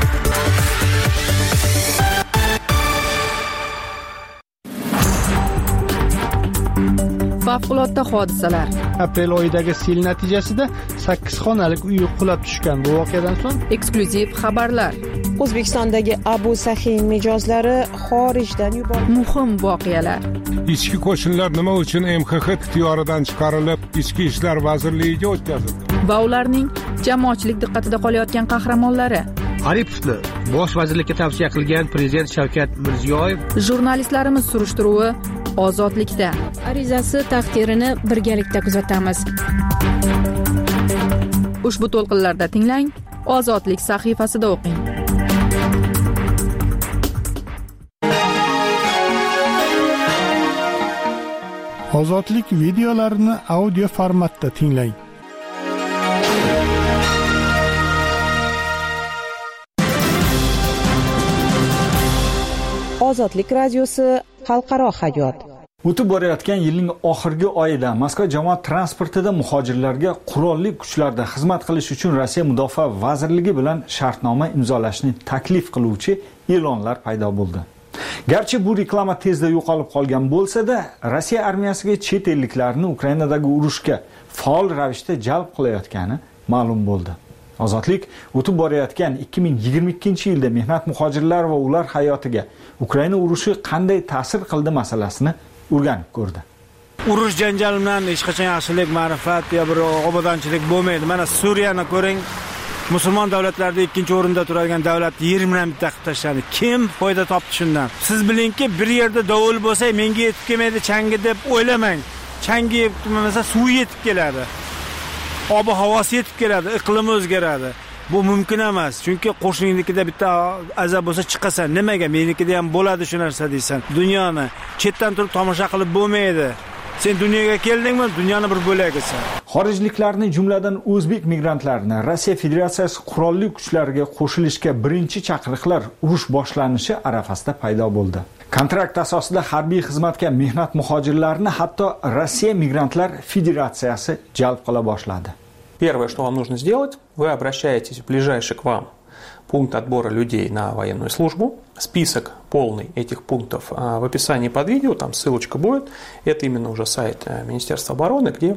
Favqulodda hodisalar. Aprel oyidagi sel natijasida 8 xonalik uy qulab tushgan. Bu voqeadan so'ng eksklyuziv xabarlar. O'zbekistondagi Abu Sahin mijozlari xorijdan yuborildi. Muhim voqealar. Ichki qo'shinlar nima uchun MXX ixtiyoridan chiqarilib, Ichki ishlar vazirligiga o'tkazildi? Va ularning jamoatchilik diqqatida qolayotgan qahramonlari. Aripovni bosh vazirlikka tavsiya qilgan prezident Shavkat Mirziyoyev. Jurnalistlarimiz surishtiruvi Ozodlikda. Arizasi taqdirini birgalikda kuzatamiz. Ushbu to'lqinlarda tinglang, Ozodlik sahifasida o'qing. Ozodlik videolarini audio formatda tinglang. Ozodlik radiosi xalqaro hayot. O'tib borayotgan yilning oxirgi oyida Moskva jamoat transportida muhojirlarga qurolli kuchlarda xizmat qilish uchun Rossiya Mudofaa vazirligi bilan shartnoma imzolashni taklif qiluvchi e'lonlar paydo bo'ldi. Garchi bu reklama tezda yo'qolib qolgan bo'lsa-da, Rossiya armiyasiga chet elliklarni Ukrainadagi urushga faol ravishda jalb qilayotgani ma'lum bo'ldi. Ozodlik o'tib borayotgan 2022-yilda mehnat muhojirlar va ular hayotiga Ukraina urushi qanday ta'sir qildi masalasini o'rganib ko'rdi. Urush janjal bilan hech qachon yaxshilik, ma'rifat yo bir obodonchilik bo'lmaydi. Mana Suriyani ko'ring. Musulmon davlatlarda 2-o'rinda turadigan davlat yerni bitta qilib tashladi. Kim foyda topdi shundan? Siz bilingki, bir yerda dovul bo'lsa, menga yetib kelmaydi changi deb o'ylamang. Changi yetib kelmasa, suv yetib keladi. Ob-havosi yetib keladi, iqlimi o'zgaradi. Bu mumkin emas. Chunki qo'shninikida bitta azab bo'lsa chiqasan. Nimaga? Menikida ham bo'ladi shu narsa deysan. Dunyoni chetdan turib tomosha qilib bo'lmaydi. Sen dunyoga keldingmi? Dunyoni bir bo'lagisan. Xorijliklarni, jumladan o'zbek migrantlarini Rossiya Federatsiyasi qurolli kuchlariga qo'shilishga birinchi chaqiriqlar urush boshlanishi arafasida paydo bo'ldi. Kontrakt asosida harbiy xizmatga mehnat muhojirlarini hatto Rossiya Migrantlar Federatsiyasi jalb qila boshladi. Первое, что вам нужно сделать, вы обращаетесь в ближайший к вам пункт отбора людей на военную службу. Список полный этих пунктов в описании под видео, там ссылочка будет. Это именно уже сайт Министерства обороны, где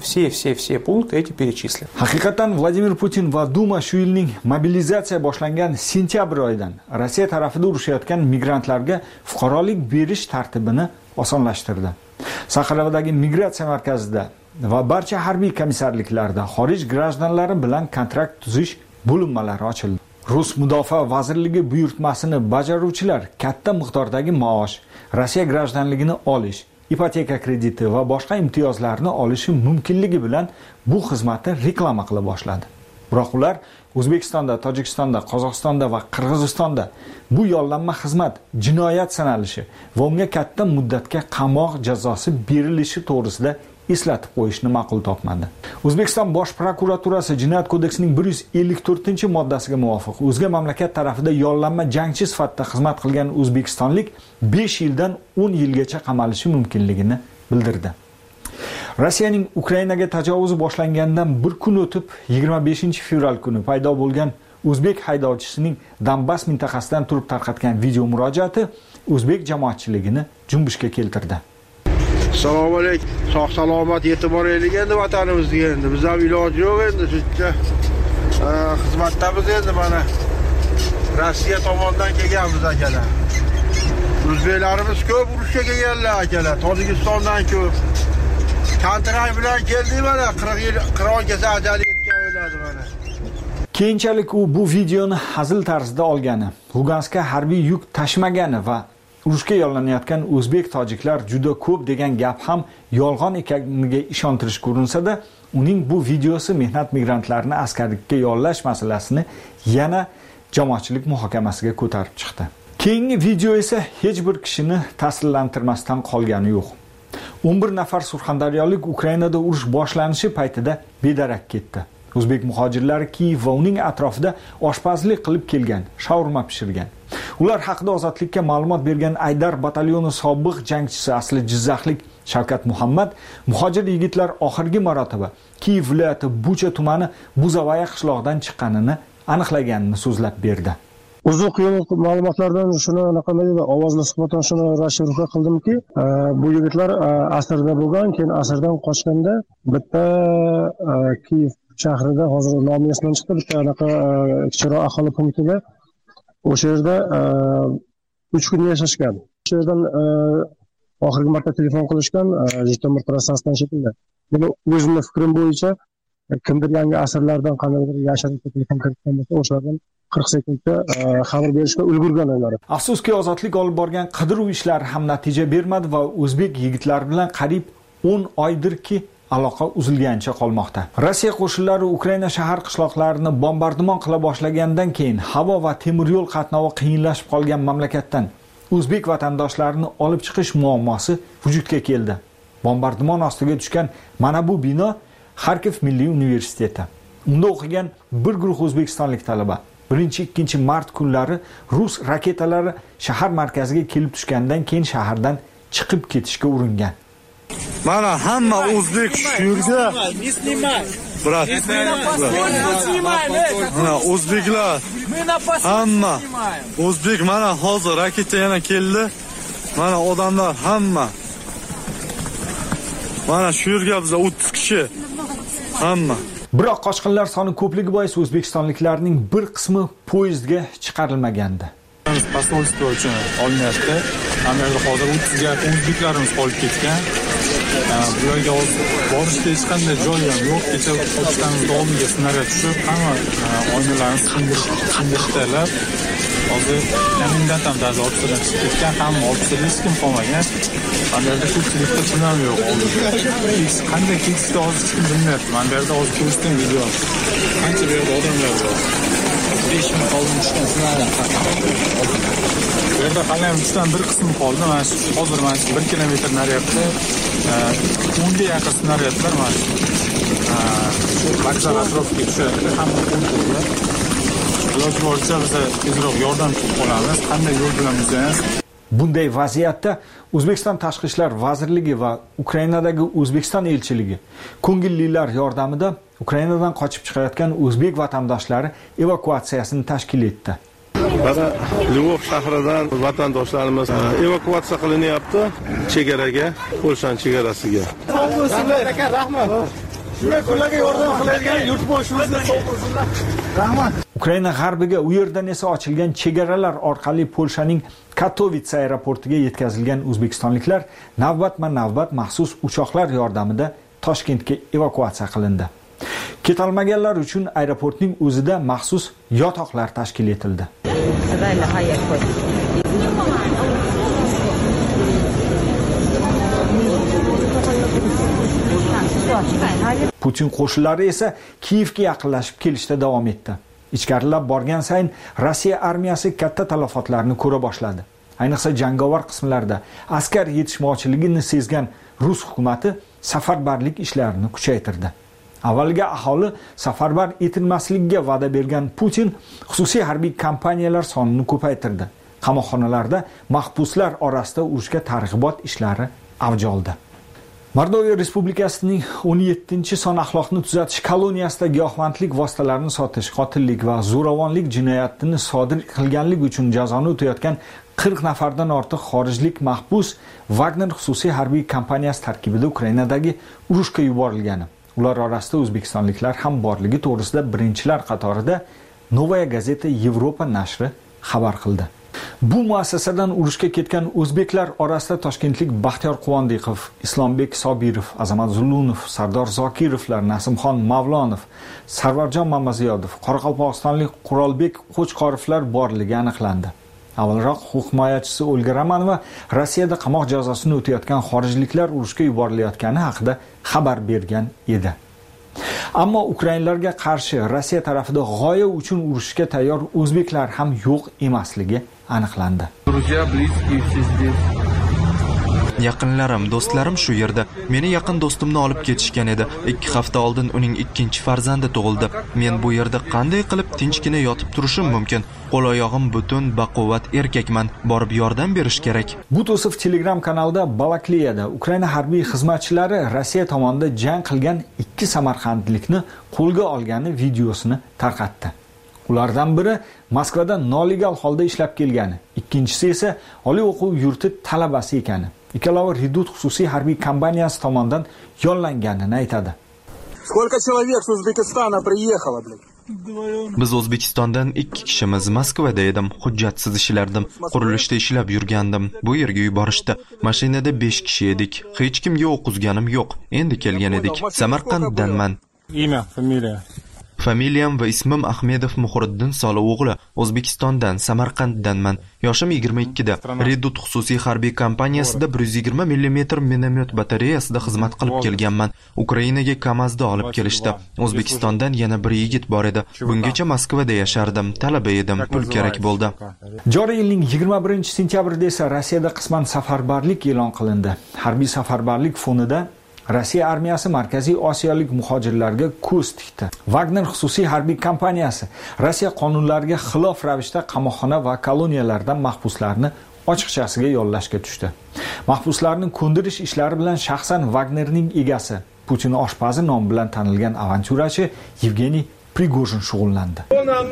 все пункты эти перечислены. Haqiqatan Vladimir Putin va Duma shu yilning mobilizatsiya boshlangan sentyabr oyidan Rossiya tarafida urushayotgan migrantlarga fuqarolik berish tartibini osonlashtirdi. Saxarovdagi migratsiya markazida va barcha harbiy komissarliklarda xorij grajdanlari bilan kontrakt tuzish bo'linmalari ochildi. Rus Mudofaa vazirligi buyurtmasini bajaruvchilar katta miqdordagi maosh, Rossiya grajdanligini olish, ipoteka krediti va boshqa imtiyozlarni olishi mumkinligi bilan bu xizmatni reklama qila boshladi. Biroq ular O'zbekistonda, Tojikistonda, Qozog'istonda va Qirg'izistonda bu yollanma xizmat jinoyat sanalishi va unga katta muddatga qamoq jazosi berilishi to'g'risida eslatib qo'yishni ma'qul topmadi. O'zbekiston Bosh prokuraturasi Jinoyat kodeksining 154-moddasiga muvofiq o'zga mamlakat tarafida yollanma jangchi sifatida xizmat qilgan o'zbekistonlik 5 yildan 10 yilgacha qamalishi mumkinligini bildirdi. Rossiyaning Ukrainaga tajovuzi boshlangandan bir kun o'tib 25-fevral kuni paydo bo'lgan o'zbek haydovchisining Donbass mintaqasidan turib tarqatgan video murojaati o'zbek jamoatchiligini junbushga keltirdi. Assalomu alaykum. Sog' salomat yetib boraylik endi vatanimizga endi. Biz ham iloji yo'q endi shuncha xizmatdamiz endi mana Rossiya tomonidan kelganmiz akalar. O'zbeklarimiz ko'p urushga kelganlar akalar. Tojikistondan ko'p. Kontrakt bilan keldik mana 40 yil Qirol kesa ajali yetgan o'yladi mana. Keyinchalik u bu videoni hazil tarzida olgani, Luganskka harbiy yuk tashmagani va urushga yollanayotgan o'zbek tojiklar juda ko'p degan gap ham yolg'on ekaniga ishontirish ko'rinsa-da, uning bu videosi mehnat migrantlarini askarlikka yollash masalasini yana jamoatchilik muhokamasiga ko'tarib chiqdi. Keyingi video esa hech bir kishini ta'sirlantirmasdan qolgani yo'q. 11 nafar surxondaryolik Ukrainada urush boshlanishi paytida bedarak ketdi. O'zbek muhojirlari Kiyev va uning atrofida oshpazlik qilib kelgan, shaurma pishirgan. Ular haqida ozodlikka ma'lumot bergan Aydar batalyoni sobiq jangchisi asli Jizzaxlik Shavkat Muhammad muhojir yigitlar oxirgi marotaba Kiyev viloyati Bucha tumani Buzavaya qishlog'idan chiqqanini aniqlaganini so'zlab berdi. Uzoq yil ma'lumotlardan shuni ovozli suhbatdan shuni rashiruka qildimki, bu yigitlar asrda bo'lgan, keyin asrdan qochganda bitta Kiyev shahrida hozir nomi esimdan chiqdi, bitta anaqa kichikroq aholi punktida o'sha yerda 3 kun yashashgan. O'sha yerdan oxirgi marta telefon qilishgan Jitomir trassasidan chetida. Meni o'zimning fikrim bo'yicha kimdir yangi asrlardan qandaydir yashirin telefon kiritgan bo'lsa, o'shalardan 40 sekundda xabar berishga ulgurgan ular. Afsuski ozodlik olib borgan qidiruv ishlari ham natija bermadi va o'zbek yigitlari bilan qariyb 10 oydirki aloqa uzilgancha qolmoqda. Rossiya qo'shinlari Ukraina shahar qishloqlarini bombardimon qila boshlagandan keyin havo va temir yo'l qatnovi qiyinlashib qolgan mamlakatdan o'zbek vatandoshlarini olib chiqish muammosi vujudga keldi. Bombardimon ostiga tushgan mana bu bino Xarkov Milliy universiteti. Unda o'qigan bir guruh o'zbekistonlik talaba 1-2 mart kunlari rus raketalari shahar markaziga kelib tushgandan keyin shahardan chiqib ketishga uringan. Mana hamma o'zbek shu yerga. Brat. Mana o'zbeklar. Hamma o'zbek mana hozir raketa yana keldi. Mana odamlar hamma. Mana shu yerga biz 30 kishi. Hamma. Biroq qochqinlar soni ko'pligi bois o'zbekistonliklarning bir qismi poyezdga chiqarilmagandi. Posolstvo uchun olinyapti. Amalda hozir 30 ga o'zbeklarimiz qolib ketgan. Bularga borishga hech qanday joy ham yo'q. Kecha pochtamiz domiga snaryad tushib, hamma oynalarni sindirishdalar. Hozir komendant ham darzo ortidan chiqib ketgan, hamma ortida hech kim qolmagan. Amalda ko'pchilikda kim ham yo'q. Qanday ketishda hozir hech kim bilmayapti. Mana bu yerda hozir ko'rsatgan video. Qancha bu yerda odamlar bor. 5 ming qoldim tushgan snaryad. Bu yerda hali uchdan bir qismi qoldi. Mana shu hozir mana 1 kilometr naryapti. 10 ga yaqin snaryadlar mana shu vokzal atrofiga tushadi. Hamma qo'lda. Iloji boricha biz tezroq yordam kutib qolamiz. Qanday yo'l bilan bizamiz? Bunday vaziyatda O'zbekiston Tashqi ishlar vazirligi va Ukrainadagi O'zbekiston elchiligi ko'ngillilar yordamida Ukrainadan qochib chiqayotgan o'zbek vatandoshlari evakuatsiyasini tashkil etdi. Mana Lvov shahridan vatandoshlarimiz evakuatsiya qilinyapti chegaraga, Polsha chegarasiga. Rahmat. Ularga yordam qiladigan yurtboshimizni sog' bo'lsinlar. Rahmat. Ukraina g'arbiga, u yerdan esa ochilgan chegaralar orqali Polshaning Katowice aeroportiga yetkazilgan o'zbekistonliklar navbatma-navbat maxsus uchoqlar yordamida Toshkentga evakuatsiya qilindi. Ketolmaganlar uchun aeroportning o'zida maxsus yotoqlar tashkil etildi. Putin qo'shinlari esa Kiyevga yaqinlashib kelishda davom etdi. Ichkarilab borgan sayin Rossiya armiyasi katta talafotlarni ko'ra boshladi. Ayniqsa jangovar qismlarda askar yetishmovchiligini sezgan Rus hukumatı safarbarlik ishlarini kuchaytirdi. Avvalga aholi safarbar etilmasligiga va'da bergan Putin xususiy harbiy kompaniyalar sonini ko'paytirdi. Qamoqxonalarda mahbuslar orasida urushga targ'ibot ishlari avj oldi. Mordova Respublikasining 17-son axloqni tuzatish koloniyasida giyohvandlik vositalarini sotish, qotillik va zo'ravonlik jinoyatini sodir qilganlik uchun jazoni o'tayotgan 40 nafardan ortiq xorijlik mahbus Wagner xususiy harbiy kompaniyasi tarkibida Ukrainadagi urushga yuborilgani. Ular orasida o'zbekistonliklar ham borligi to'g'risida birinchilar qatorida Novaya gazeta Yevropa nashri xabar qildi. Bu muassasadan urushga ketgan o'zbeklar orasida toshkentlik Baxtiyor Quvondiqov, Islombek Sobirov, Azamat Zulunov, Sardor Zokirovlar, Nasimxon Mavlonov, Sarvarjon Mamaziyodov, Qoraqalpog'istonlik Qurolbek Qo'chqorovlar borligi aniqlandi. Avvalroq huquq himoyachisi Olga Romanova Rossiyada qamoq jazosini o'tayotgan xorijliklar urushga yuborilayotgani haqida xabar bergan edi. Ammo ukrainlarga qarshi Rossiya tarafida g'oya uchun urushga tayyor o'zbeklar ham yo'q emasligi aniqlandi. Yaqinlarim, do'stlarim shu yerda. Meni yaqin do'stimni olib ketishgan edi. 2 hafta oldin uning ikkinchi farzandi tug'ildi. Men bu yerda qanday qilib tinchgina yotib turishim mumkin? Qo'l-oyog'im butun, baquvvat erkakman. Borib yordam berish kerak. Butosov Telegram kanalida Balakliyada Ukraina harbiy xizmatchilari Rossiya tomonidan jang qilgan 2 samarqandlikni qo'lga olgani videosini tarqatdi. Ulardan biri Moskvada nolegal holda ishlab kelgani, ikkinchisi esa oliy o'quv yurti talabasi ekani. Ikkalovi Redut xususiy harbiy kompaniyasi tomonidan yollanganini aytadi. Сколько человек с Узбекистана приехало, блядь? Biz O'zbekistondan 2 kishimiz. Moskvada edim, hujjatsiz ishlardim, qurilishda ishlab yurgandim. Bu yerga yuborishdi. Mashinada 5 kishi edik. Hech kimga o'q uzganim yo'q. Endi kelgan edik. Samarqanddanman. Имя, фамилия. Familiyam va ismim Ahmedov Muhriddin Solov o'g'li. O'zbekistondan, Samarqanddanman. Yoshim 22 da. Redut xususiy harbiy kompaniyasida 120 mm minomyot batareyasida xizmat qilib kelganman. Ukrainaga Kamazda olib kelishdi. O'zbekistondan yana bir yigit bor edi. Bungacha Moskvada yashardim, talaba edim, pul kerak bo'ldi. Joriy yilning 21-sentyabrida esa Rossiyada qisman safarbarlik e'lon qilindi. Harbiy safarbarlik fonida Rossiya armiyasi Markaziy Osiyolik muhojirlarga ko'z tikdi. Wagner xususiy harbiy kompaniyasi Rossiya qonunlariga xilof ravishda qamoqxona va koloniyalardan mahbuslarni ochiqchasiga yollashga tushdi. Mahbuslarni ko'ndirish ishlari bilan shaxsan Wagnerning egasi, Putin oshpazi nomi bilan tanilgan avantyurachi Yevgeniy Prigojin shug'ullandi.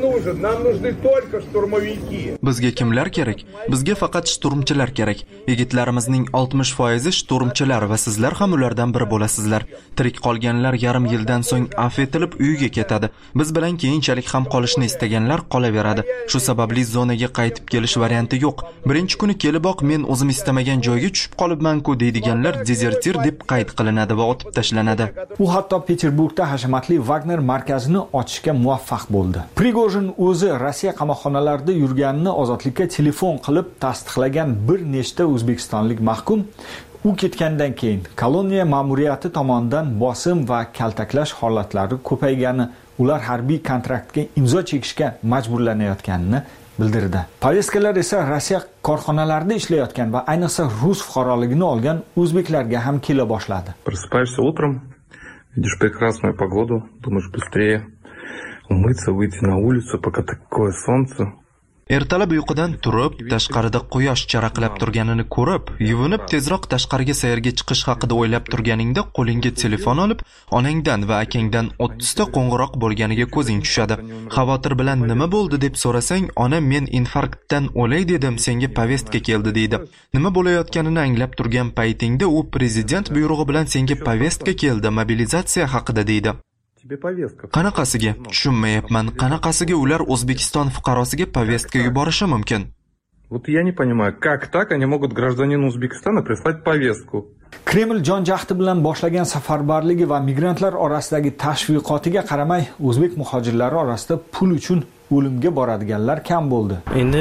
Bizga kimlar kerak? Bizga faqat shturmchilar kerak. Yigitlarimizning 60% shturmchilar va sizlar ham ulardan biri bo'lasizlar. Tirik qolganlar yarim yildan so'ng afv etilib uyiga ketadi. Biz bilan keyinchalik ham qolishni istaganlar qolaveradi. Shu sababli zonaga qaytib kelish varianti yo'q. Birinchi kuni keliboq men o'zim istamagan joyga tushib qolibman-ku deydiganlar dezertir deb qayd qilinadi va otib tashlanadi. U hatto Peterburgda hashamatli Wagner markazini ochishga muvaffaq bo'ldi. Prigojin o'zi Rossiya qamoqxonalarida yurganini ozodlikka telefon qilib tasdiqlagan bir nechta o'zbekistonlik mahkum u ketgandan keyin koloniya ma'muriyati tomonidan bosim va kaltaklash holatlari ko'paygani, ular harbiy kontraktga imzo chekishga majburlanayotganini bildirdi. Повесткаlar esa Rossiya korxonalarida ishlayotgan va ayniqsa rus fuqaroligini olgan o'zbeklarga ham kela boshladi. Просыпаешься утром, видишь прекрасную погоду, думаешь быстрее умыться, выйти на улицу, пока такое солнце. Ertalab uyqudan turib, tashqarida quyosh charaqlab turganini ko'rib, yuvinib tezroq tashqariga sayrga chiqish haqida o'ylab turganingda qo'lingga telefon olib, onangdan va akangdan 30 ta qo'ng'iroq bo'lganiga ko'zing tushadi. Xavotir bilan nima bo'ldi deb so'rasang, ona men infarktdan o'lay dedim, senga повестка keldi deydi. Nima bo'layotganini anglab turgan paytingda u prezident buyrug'i bilan senga повестка keldi, mobilizatsiya haqida deydi. Qanaqasiga? Tushunmayapman. Qanaqasiga ular O'zbekiston fuqarosiga повестка yuborishi mumkin? Вот я не понимаю, как так они могут гражданину Узбекистана прислать повестку? Kreml jon jahdi bilan boshlagan safarbarligi va migrantlar orasidagi tashviqotiga qaramay, o'zbek muhojirlari orasida pul uchun o'limga boradiganlar kam bo'ldi. Endi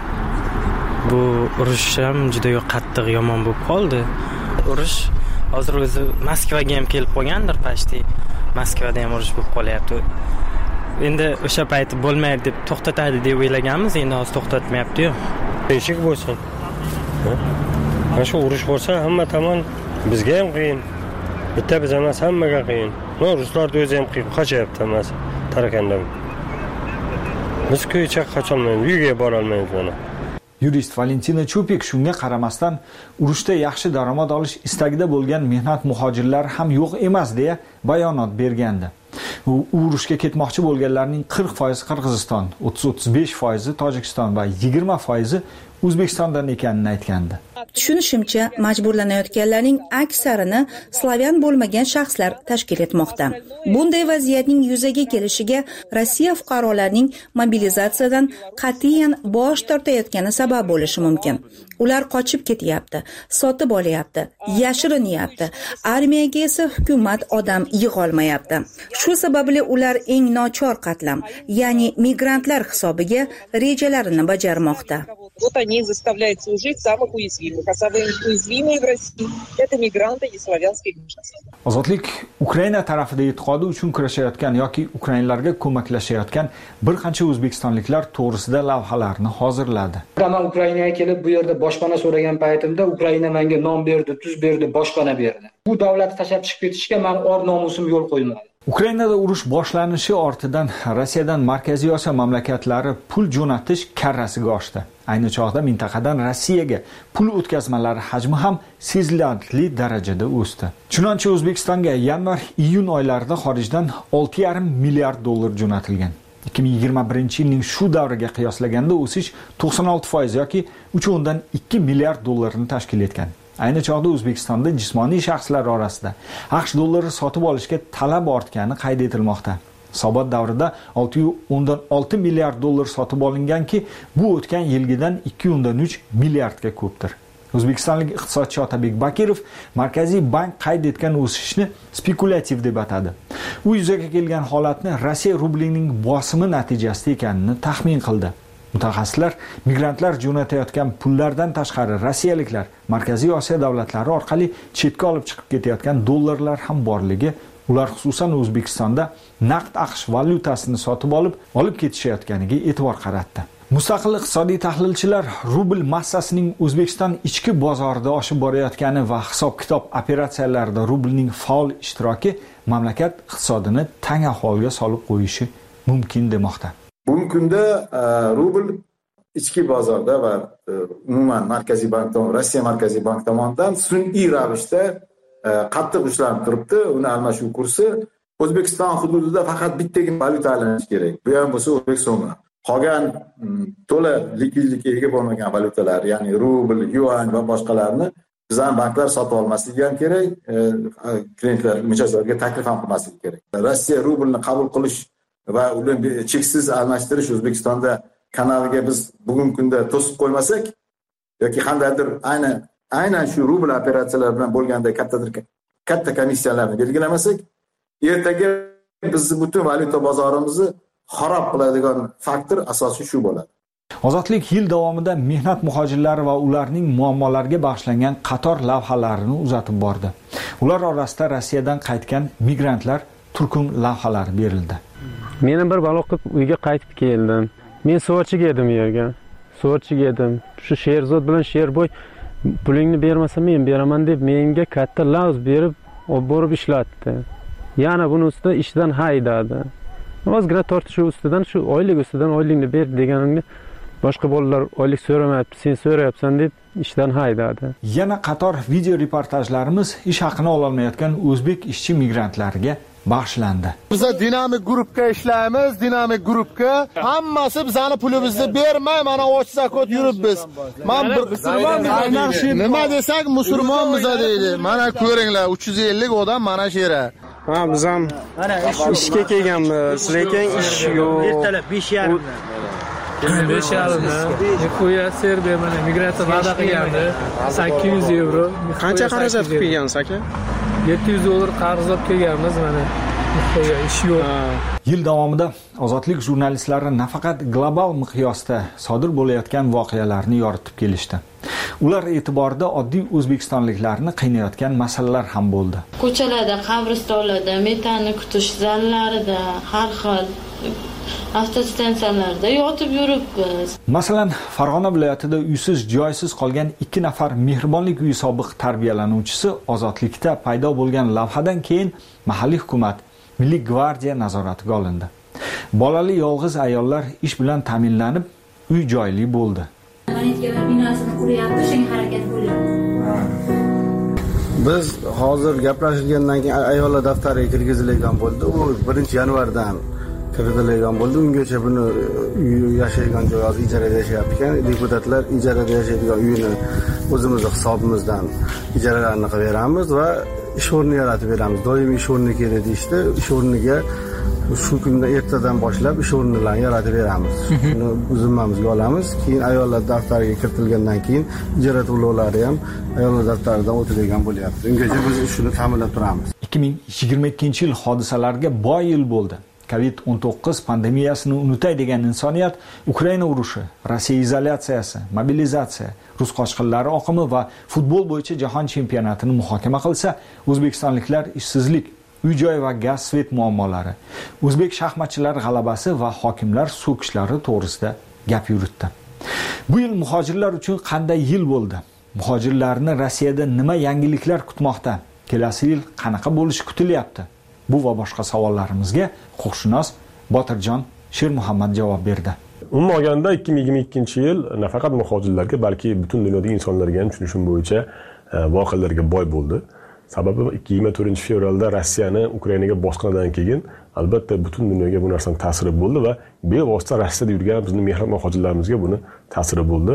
bu urush ham juda qattiq yomon bo'lib qoldi. Urush hozir o'zi Moskvaga ham kelib qolgandir, pashti. Moskvada ham urush bo'lib qolyapti. Endi o'sha payt bo'lmaydi deb to'xtatadi deb o'ylaganmiz, endi hozir to'xtatmayapti-yu. Tinchlik bo'lsin. Mana shu urush bo'lsa, hamma tomon bizga ham qiyin. Bitta biz emas, hammaga qiyin. No, ruslarda o'zi ham qiyin qochyapti emas, tarakandan. Biz ko'ycha qocholmaymiz, uyga bora olmaymiz mana. Yurist Valentina Chupik shunga qaramasdan urushda yaxshi daromad olish istagida bo'lgan mehnat muhojirlari ham yo'q emas deya bayonot bergandi. Urushga ketmoqchi bo'lganlarning 40% Qirg'iziston, 30-35% Tojikiston va 20% O'zbekistondan ekanini aytgandi. Tushunishimcha, majburlanayotganlarning aksarini slavyan bo'lmagan shaxslar tashkil etmoqda. Bunday vaziyatning yuzaga kelishiga Rossiya fuqarolarining mobilizatsiyadan qat'iyan bosh tortayotgani sabab bo'lishi mumkin. Ular qochib ketyapti, sotib olyapti, yashirinyapti. Armiyaga esa hukumat odam yig'olmayapti. Shu sababli ular eng nochor qatlam, ya'ni migrantlar hisobiga rejalarini bajarmoqda. Вот они заставляют служить самых уязвимых. А самые уязвимые в России – это мигранты и славянские меньшинства. Ozodlik Ukraina tarafida e'tiqodi uchun kurashayotgan yoki ukrainlarga ko'maklashayotgan bir qancha o'zbekistonliklar to'g'risida lavhalarni hozirladi. Men Ukrainaga kelib bu yerda boshpana so'ragan paytimda Ukraina menga non berdi, tuz berdi, boshpana berdi. Bu davlatni tashlab chiqib ketishga men or nomusim yo'l qo'ymadi. Ukrainada urush boshlanishi ortidan Rossiyadan Markaziy Osiyo mamlakatlari pul jo'natish karrasiga oshdi. Ayni chog'da mintaqadan Rossiyaga pul o'tkazmalari hajmi ham sezilarli darajada o'sdi. Chunonchi O'zbekistonga yanvar-iyun oylarida xorijdan 6,5 milliard dollar jo'natilgan. 2021-yilning shu davriga qiyoslaganda o'sish 96% yoki 3,2 milliard dollarni tashkil etgan. Ayni chog'da O'zbekistonda jismoniy shaxslar orasida AQSh dollari sotib olishga talab ortgani qayd etilmoqda. Hisobot davrida 6,6 milliard dollar sotib olinganki, bu o'tgan yilgidan 2,3 milliardga ko'pdir. O'zbekistonlik iqtisodchi Otabek Bakirov Markaziy bank qayd etgan o'sishni spekulativ deb atadi. U yuzaga kelgan holatni Rossiya rublining bosimi natijasida ekanini taxmin qildi. Mutaxassislar migrantlar jo'natayotgan pullardan tashqari rossiyaliklar Markaziy Osiyo davlatlari orqali chetga olib chiqib ketayotgan dollarlar ham borligi, ular xususan O'zbekistonda naqd AQSh valyutasini sotib olib ketishayotganiga e'tibor qaratdi. Mustaqil iqtisodiy tahlilchilar rubl massasining O'zbekiston ichki bozorida oshib borayotgani va hisob-kitob operatsiyalarida rublning faol ishtiroki mamlakat iqtisodini tang ahvolga solib qo'yishi mumkin demoqda. Bugungi kunda rubl ichki bozorda va umuman Markaziy bank tomonidan, Rossiya Markaziy bank tomonidan sun'iy ravishda qattiq ushlanib turibdi. Uni almashuv kursi O'zbekiston hududida faqat bittagina valyuta aylanishi kerak. Bu ham bo'lsa o'zbek so'mi. Qolgan to'la likvidlikka ega bo'lmagan valyutalar, ya'ni rubl, yuan va boshqalarni bizning banklar sotib olmasligi ham kerak, klientlar mijozlarga taklif ham qilmasligi kerak. Rossiya rublni qabul qilish va uni cheksiz almashtirish O'zbekistonda kanaliga biz bugungi kunda to'sib qo'ymasak yoki qandaydir aynan shu rubl operatsiyalar bilan bo'lganda katta komissiyalarni belgilamasak, ertaga bizni butun valyuta bozorimizni xarob qiladigan faktor asosiy shu bo'ladi. Ozodlik yil davomida mehnat muhojirlari va ularning muammolariga bag'ishlangan qator lavhalarini uzatib bordi. Ular orasida Rossiyadan qaytgan migrantlar turkum lavhalari berildi. Men bir balo qilib uyga qaytib keldim. Men so'rchiga edim yerga. So'rchiga edim. Shu Sherzod bilan Sherboy pulingni bermasa men beraman deb menga katta lavz berib, olib borib ishlatdi. Yana buni ustida ishdan haydadi. Ozgina tortishuv ustidan shu oylik ustidan oylikni ber deganimga boshqa bolalar oylik so'ramayapti, sen so'rayapsan deb ishdan haydadi. Yana qator video reportajlarimiz ish haqini ololmayotgan o'zbek ishchi migrantlarga bag'ishlandi. Biz dinamik guruhga ishlaymiz, dinamik guruhga hammasi bizning pulimizni bermay, mana och zakot yuribmiz. Men bir nima desak musulmonmiz deydi. Mana ko'ringlar, 350 odam mana shu yerda. Ha, biz ham ishga kelganmiz, lekin ish yo'q. Ertalab 5:30 Qo'ya Serbiya mana migratsiya va'da qilgandi. 800 euro. Qancha xarajat qilib kelgansiz aka? 700 dollar qarz olib kelganmiz mana. Ish yo'q. Yil davomida Ozodlik jurnalistlari nafaqat global miqyosda sodir bo'layotgan voqealarni yoritib kelishdi. Ular e'tiborida oddiy o'zbekistonliklarni qiynayotgan masalalar ham bo'ldi. Ko'chalarda, qabristonlarda, metanni kutish zallarida, har xil avtostansiyalarda yotib yuribmiz. Masalan, Farg'ona viloyatida uysiz, joysiz qolgan 2 nafar mehribonlik uyi sobiq tarbiyalanuvchisi Ozodlikda paydo bo'lgan lavhadan keyin mahalliy hukumat Milliy gvardiya nazoratiga olindi. Bolali yolg'iz ayollar ish bilan ta'minlanib, uy joyli bo'ldi. Biz hozir gaplashilgandan keyin ayollar daftariga kirgizilgan bo'ldi. U 1-yanvardan kiritilgan bo'ldi. Ungacha buni yashaydigan joy hozir ijarada yashayapti ekan. Deputatlar ijarada yashaydigan uyini o'zimizning hisobimizdan ijaralarni qilib beramiz va ish o'rni yaratib beramiz. Doimiy ish o'rni kerak deyishdi. Ish o'rniga shu kundan ertadan boshlab ish o'rnlarini yaratib beramiz. Shuni zimmamizga olamiz. Keyin ayollar daftariga kiritilgandan keyin ijara to'lovlari ham ayollar daftaridan o'tadigan bo'lyapti. Ungacha biz shuni ta'minlab turamiz. 2022-yil hodisalarga boy yil bo'ldi. Covid-19 pandemiyasini unutay degan insoniyat Ukraina urushi, Rossiya izolyatsiyasi, mobilizatsiya, rus qochqinlari oqimi va futbol bo'yicha jahon chempionatini muhokama qilsa, o'zbekistonliklar ishsizlik, uy-joy va gaz svet muammolari, o'zbek shaxmatchilari g'alabasi va hokimlar so'kishlari to'g'risida gap yuritdi. Bu yil muhojirlar uchun qanday yil bo'ldi? Muhojirlarni Rossiyada nima yangiliklar kutmoqda? Kelasi yil qanaqa bo'lishi kutilyapti? Bu va boshqa savollarimizga huquqshunos Botirjon Shermuhammad javob berdi. Umuman olganda 2022-yil nafaqat muhojirlarga, balki butun dunyodagi insonlarga ham tushunishim bo'yicha voqealarga boy bo'ldi. Sababi 24-fevralda Rossiyani Ukrainaga bosqinidan keyin albatta butun dunyoga bu narsaning ta'siri bo'ldi va bevosita Rossiyada yurgan bizning mehribon muhojirlarimizga buni ta'siri bo'ldi.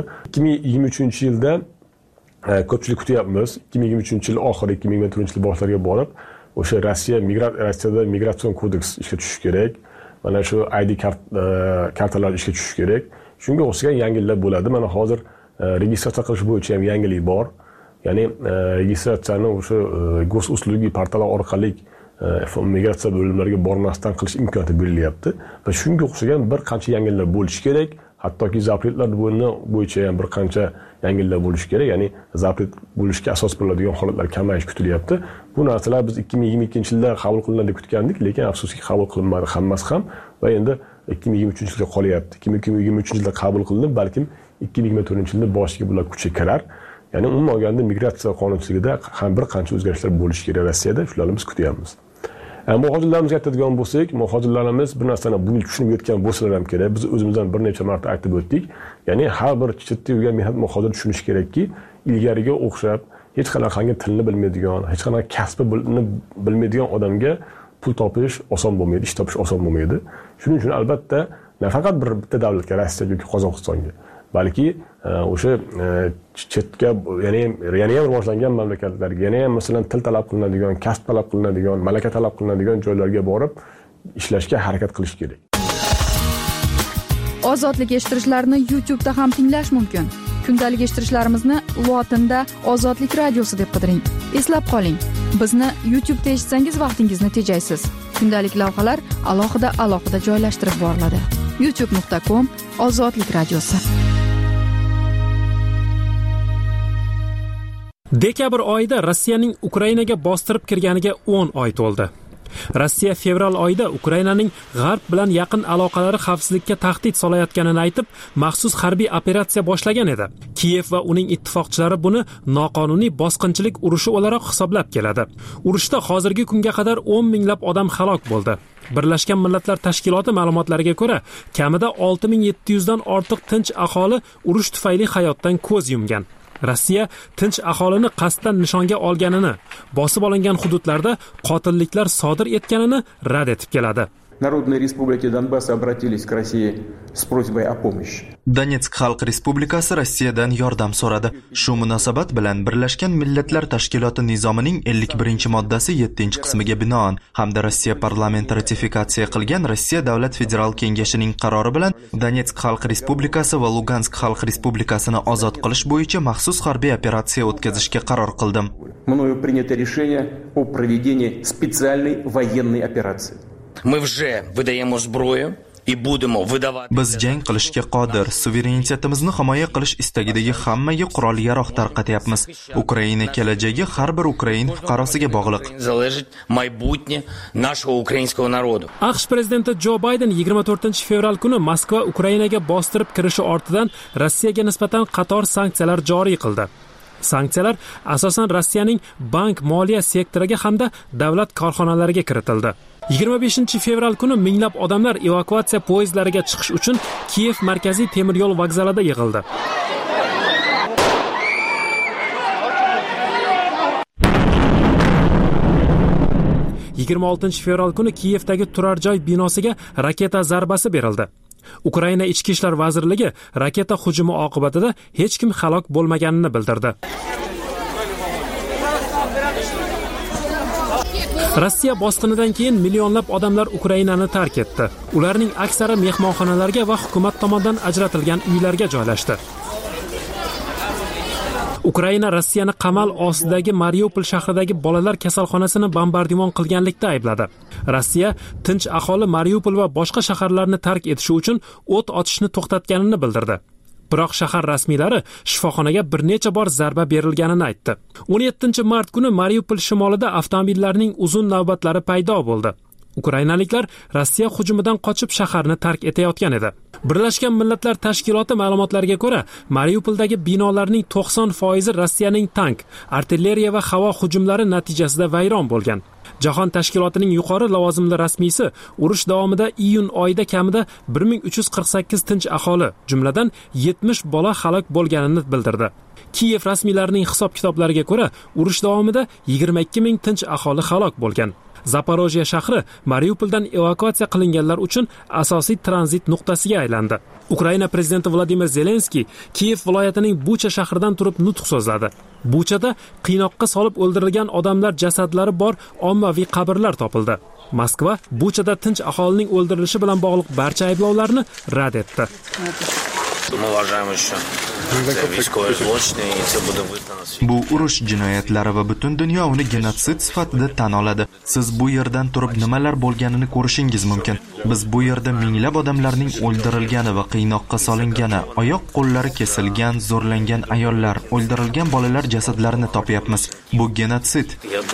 2023-yilda ko'pchilik kutyapmiz. 2023-yil oxiri 2024-yil boshlariga borib o'sha Rossiyada migratsion kodeks ishga tushishi kerak. Mana shu ID kartalar ishga tushishi kerak. Shunga o'xshagan yangiliklar bo'ladi. Mana hozir registratsiya qilish bo'yicha ham yangilik bor. Ya'ni registratsiyani o'sha gosuslugi portali orqali migratsiya bo'limlariga bormasdan qilish imkoniyati berilyapti va shunga o'xshagan bir qancha yangiliklar bo'lishi kerak. Hattoki zapretlar bo'yicha ham bir qancha yangiliklar bo'lishi kerak. Ya'ni zapret bo'lishga asos bo'ladigan holatlar kamayish kutilyapti. Bu narsalar biz 2022-yilda qabul qilinadi deb kutgandik, lekin afsuski qabul qilinmadi hammasi ham va endi 2023-yilga qolyapti. 2023-yilda qabul qilinib, balkim 2024-yilda boshiga bular kuchga kirar. Ya'ni umuman olganda migratsiya qonunchiligida ham bir qancha o'zgarishlar bo'lishi kerak Rossiyada. Shularni biz kutyapmiz. Muhojirlarimiz aytadigan bo'lsak, muhojirlarimiz bir narsani bu yil tushunib yetgan bo'lsalar ham kerak. Biz o'zimizdan bir necha marta aytib o'tdik. Ya'ni har bir chetda yurgan mehnat muhojir tushunishi kerakki, ilgariga o'xshab hech qanaqangi tilni bilmaydigan, hech qanaqa kasbi bilmaydigan odamga pul topish oson bo'lmaydi, ish topish oson bo'lmaydi. Shuning uchun albatta nafaqat bitta davlatga, Rossiya yoki Qozog'istonga, balki o'sha chetga, ya'ni ham rivojlangan mamlakatlarga, yana ham masalan til talab qilinadigan, kasb talab qilinadigan, malaka talab qilinadigan joylarga borib ishlashga harakat qilish kerak. Ozodlik eshittirishlarni YouTube'da ham tinglash mumkin. Kundalik eshittirishlarimizni lotinda Ozodlik radiosi deb qidiring. Eslab qoling, bizni YouTube'da eshitsangiz vaqtingizni tejaysiz. Kundalik lavhalar alohida joylashtirib boriladi. youtube.com Ozodlik radiosi. Dekabr oyida Rossiyaning Ukrainaga bostirib kirganiga 10 oy to'ldi. Rossiya fevral oyida Ukrainaning G'arb bilan yaqin aloqalari xavfsizlikka tahdid solayotganini aytib, maxsus harbiy operatsiya boshlagan edi. Kiyev va uning ittifoqchilari buni noqonuniy bosqinchilik urushi o'laroq hisoblab keladi. Urushda hozirgi kunga qadar 10 minglab odam halok bo'ldi. Birlashgan Millatlar Tashkiloti ma'lumotlariga ko'ra, kamida 6700 dan ortiq tinch aholi urush tufayli hayotdan ko'z yumgan. Rossiya tinch aholini qasddan nishonga olganini, bosib olingan hududlarda qotilliklar sodir etganini rad etib keladi. Народные республики Донбасса обратились к России с просьбой о помощи. Donetsk Xalq Respublikasi Rossiyadan yordam so'radi. Shu munosabat bilan Birlashgan Millatlar Tashkiloti nizomining 51-moddasi 7-qismiga binoan hamda Rossiya parlamenti ratifikatsiya qilgan Rossiya Davlat Federal Kengashining qarori bilan Donetsk Xalq Respublikasi va Lugansk Xalq Respublikasini ozod qilish bo'yicha maxsus harbiy operatsiya o'tkazishga qaror qildim. Мною принято решение о проведении специальной военной операции. Мы уже выдаем зброю и будем выдавать. Biz jang qilishga qodir, suverenitetimizni himoya qilish istagidagi hammaga qurol-yarog' tarqatyapmiz. Ukraina kelajagi har bir ukrain fuqarosiga bog'liq. Залежит майбутнє нашего украинского народа. AQSh prezidenti Jo Bayden 24-fevral kuni Moskva Ukrainaga bostirib kirishi ortidan Rossiyaga nisbatan qator sanksiyalar joriy qildi. Sanksiyalar asosan Rossiyaning bank moliya sektoriga hamda davlat korxonalariga kiritildi. 25-fevral kuni minglab odamlar evakuatsiya poyezdlariga chiqish uchun Kiyev markaziy temir yo'l vokzalida yig'ildi. 26 fevral kuni Kiyevdagi turar joy binosiga raketa zarbasi berildi. Ukraina Ichki ishlar vazirligi raketa hujumi oqibatida hech kim halok bo'lmaganini bildirdi. Rossiya bosqinidan keyin millionlab odamlar Ukrainani tark etdi. Ularning aksari mehmonxonalarga va hukumat tomonidan ajratilgan uylarga joylashdi. Ukraina Rossiyani qamal ostidagi Mariupol shahridagi bolalar kasalxonasini bombardimon qilganlikda aybladi. Rossiya tinch aholi Mariupol va boshqa shaharlarni tark etishi uchun o't ochishni to'xtatganini bildirdi. Biroq shahar rasmiylari shifoxonaga bir necha bor zarba berilganini aytdi. 17 mart kuni Mariupol shimolida avtomobillarning uzun navbatlari paydo bo'ldi. Ukrainaliklar Rossiya hujumidan qochib shaharni tark etayotgan edi. Birlashgan Millatlar Tashkiloti ma'lumotlariga ko'ra, Mariupoldagi binolarning 90% Rossiyaning tank, artilleriya va havo hujumlari natijasida vayron bo'lgan. Jahon tashkilotining yuqori lavozimli rasmiysi urush davomida iyun oyida kamida 1348 tinch aholi, jumladan 70 bola halok bo'lganini bildirdi. Kiyev rasmiylarining hisob-kitoblariga ko'ra, urush davomida 22 ming tinch aholi halok bo'lgan. Zaporojye shahri Mariupoldan evakuatsiya qilinganlar uchun asosiy tranzit nuqtasiga aylandi. Ukraina prezidenti Vladimir Zelenskiy Kiyev viloyatining Bucha shahridan turib nutq so'zladi. Buchada qiynoqqa solib o'ldirilgan odamlar jasadlari bor ommaviy qabrlar topildi. Moskva Buchada tinch aholining o'ldirilishi bilan bog'liq barcha ayblovlarni rad etdi. Bu urush jinoyatlari va butun dunyo uni genotsid sifatida tan oladi. Siz bu yerdan turib nimalar bo'lganini ko'rishingiz mumkin. Biz bu yerda minglab odamlarning o'ldirilgani va qiynoqqa solingani, oyoq qo'llari kesilgan, zo'rlangan ayollar, o'ldirilgan bolalar jasadlarini topyapmiz. Bu genotsid.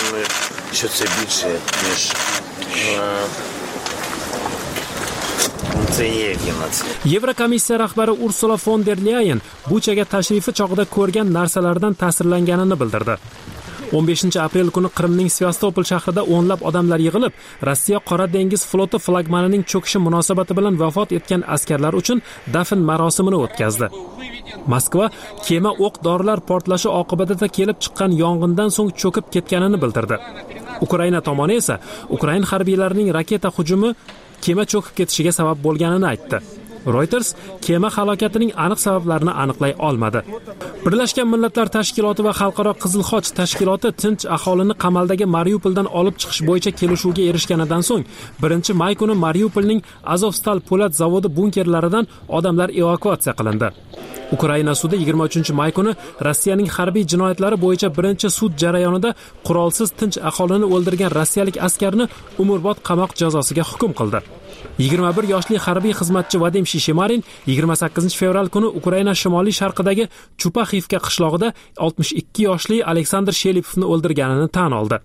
Yevrokomissiya rahbari Ursula von der Leyen Buchaga tashrifi chog'ida ko'rgan narsalardan ta'sirlanganini bildirdi. 15 aprel kuni Qrimning Sevastopol shahrida o'nlab odamlar yig'ilib, Rossiya Qora dengiz floti flagmanining cho'kishi munosabati bilan vafot etgan askarlar uchun dafn marosimini o'tkazdi. Moskva kema o'q-dorilar portlashi oqibatida kelib chiqqan yong'indan so'ng cho'kib ketganini bildirdi. Ukraina tomoni esa Ukraina harbiylarining raketa hujumi kema cho'kib ketishiga sabab bo'lganini aytdi. Reuters kema halokatining aniq sabablarini aniqlay olmadi. Birlashgan Millatlar Tashkiloti va Xalqaro Qizil Xoch tashkiloti tinch aholini qamaldagi Mariupoldan olib chiqish bo'yicha kelishuvga erishganidan so'ng 1-may kuni Mariupolning Azovstal po'lat zavodi bunkerlaridan odamlar evakuatsiya qilindi. Ukraina sudi 23-may kuni Rossiyaning harbiy jinoyatlari bo'yicha birinchi sud jarayonida qurolsiz tinch aholini o'ldirgan rossiyalik askarni umrbod qamoq jazosiga hukm qildi. 21 yoshli harbiy xizmatchi Vadim Shishemarin 28 fevral kuni Ukraina shimoliy sharqidagi Chupaxivka qishlog'ida 62 yoshli Aleksandr Shelipovni o'ldirganini tan oldi.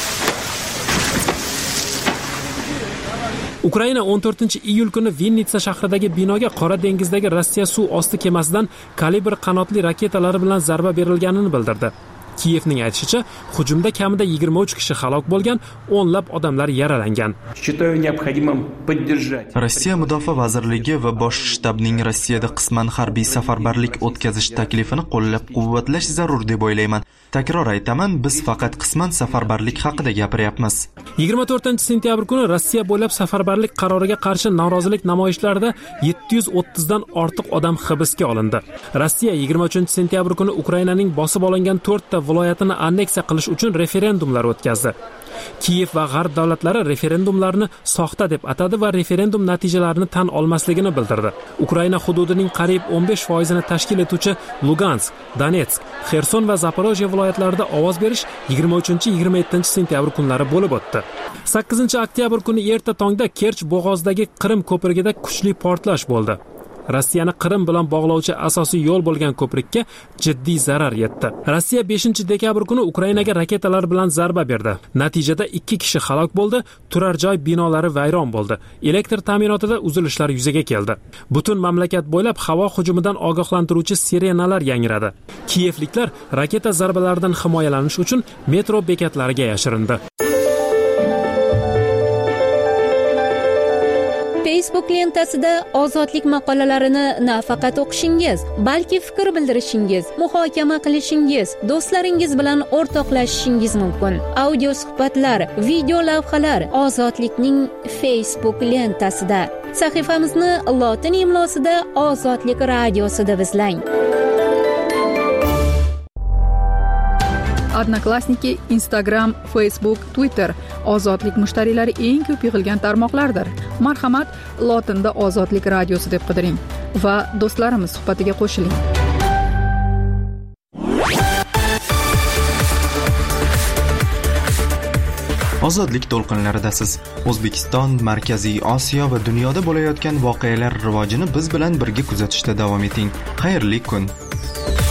Ukraina 14-iyul kuni Vinnitsa shahridagi binoga Qora dengizdagi Rossiya suv osti kemasidan kalibr qanotli raketalari bilan zarba berilganini bildirdi. Kiyevning aytishicha, hujumda kamida 23 kishi halok bo'lgan, o'nlab odamlar yaralangan. Rossiya Mudofaa vazirligi va bosh shtabning Rossiyada qisman harbiy safarbarlik o'tkazish taklifini qo'llab-quvvatlash zarur deb o'ylayman. Takror aytaman, biz faqat qisman safarbarlik haqida gapiryapmiz. 24-sentyabr kuni Rossiya bo'ylab safarbarlik qaroriga qarshi norozilik namoyishlarida 730 dan ortiq odam hibsga olindi. Rossiya 23-sentyabr kuni Ukrainaning bosib olingan 4 ta viloyatini anneksiya qilish uchun referendumlar o'tkazdi. Kiyev va G'arb davlatlari referendumlarni soxta deb atadi va referendum natijalarini tan olmasligini bildirdi. Ukraina hududining qariyb 15% tashkil etuvchi Lugansk, Donetsk, Xerson va Zaporojye viloyatlarida ovoz berish 23-27-sentyabr kunlari bo'lib o'tdi. 8-oktyabr kuni erta tongda Kerch bo'g'ozidagi Qrim ko'prigida kuchli portlash bo'ldi. Rossiyani Qrim bilan bog'lovchi asosiy yo'l bo'lgan ko'prikka jiddiy zarar yetdi. Rossiya 5-dekabr kuni Ukrainaga raketalar bilan zarba berdi. Natijada 2 kishi halok bo'ldi, turar joy binolari vayron bo'ldi. Elektr ta'minotida uzilishlar yuzaga keldi. Butun mamlakat bo'ylab havo hujumidan ogohlantiruvchi sirenalar yangradi. Kiyevliklar raketa zarbalaridan himoyalanish uchun metro bekatlariga yashirindi. Facebook lentasida ozodlik maqolalarini nafaqat o'qishingiz, balki fikr bildirishingiz, muhokama qilishingiz, do'stlaringiz bilan o'rtoqlashishingiz mumkin. Audio suhbatlar, video lavhalar ozodlikning Facebook lentasida. Sahifamizni lotin imlosida Ozodlik radiosida izlang. Odnoklassniki, Instagram, Facebook, Twitter ozodlik mushtariylari eng ko'p yig'ilgan tarmoqlardir. Marhamat, lotinda Ozodlik radiosi deb qidiring va do'stlarimiz suhbatiga qo'shiling. Ozodlik to'lqinlaridasiz. O'zbekiston, Markaziy Osiyo va dunyoda bo'layotgan voqealar rivojini biz bilan birga kuzatishda davom eting. Xayrli kun.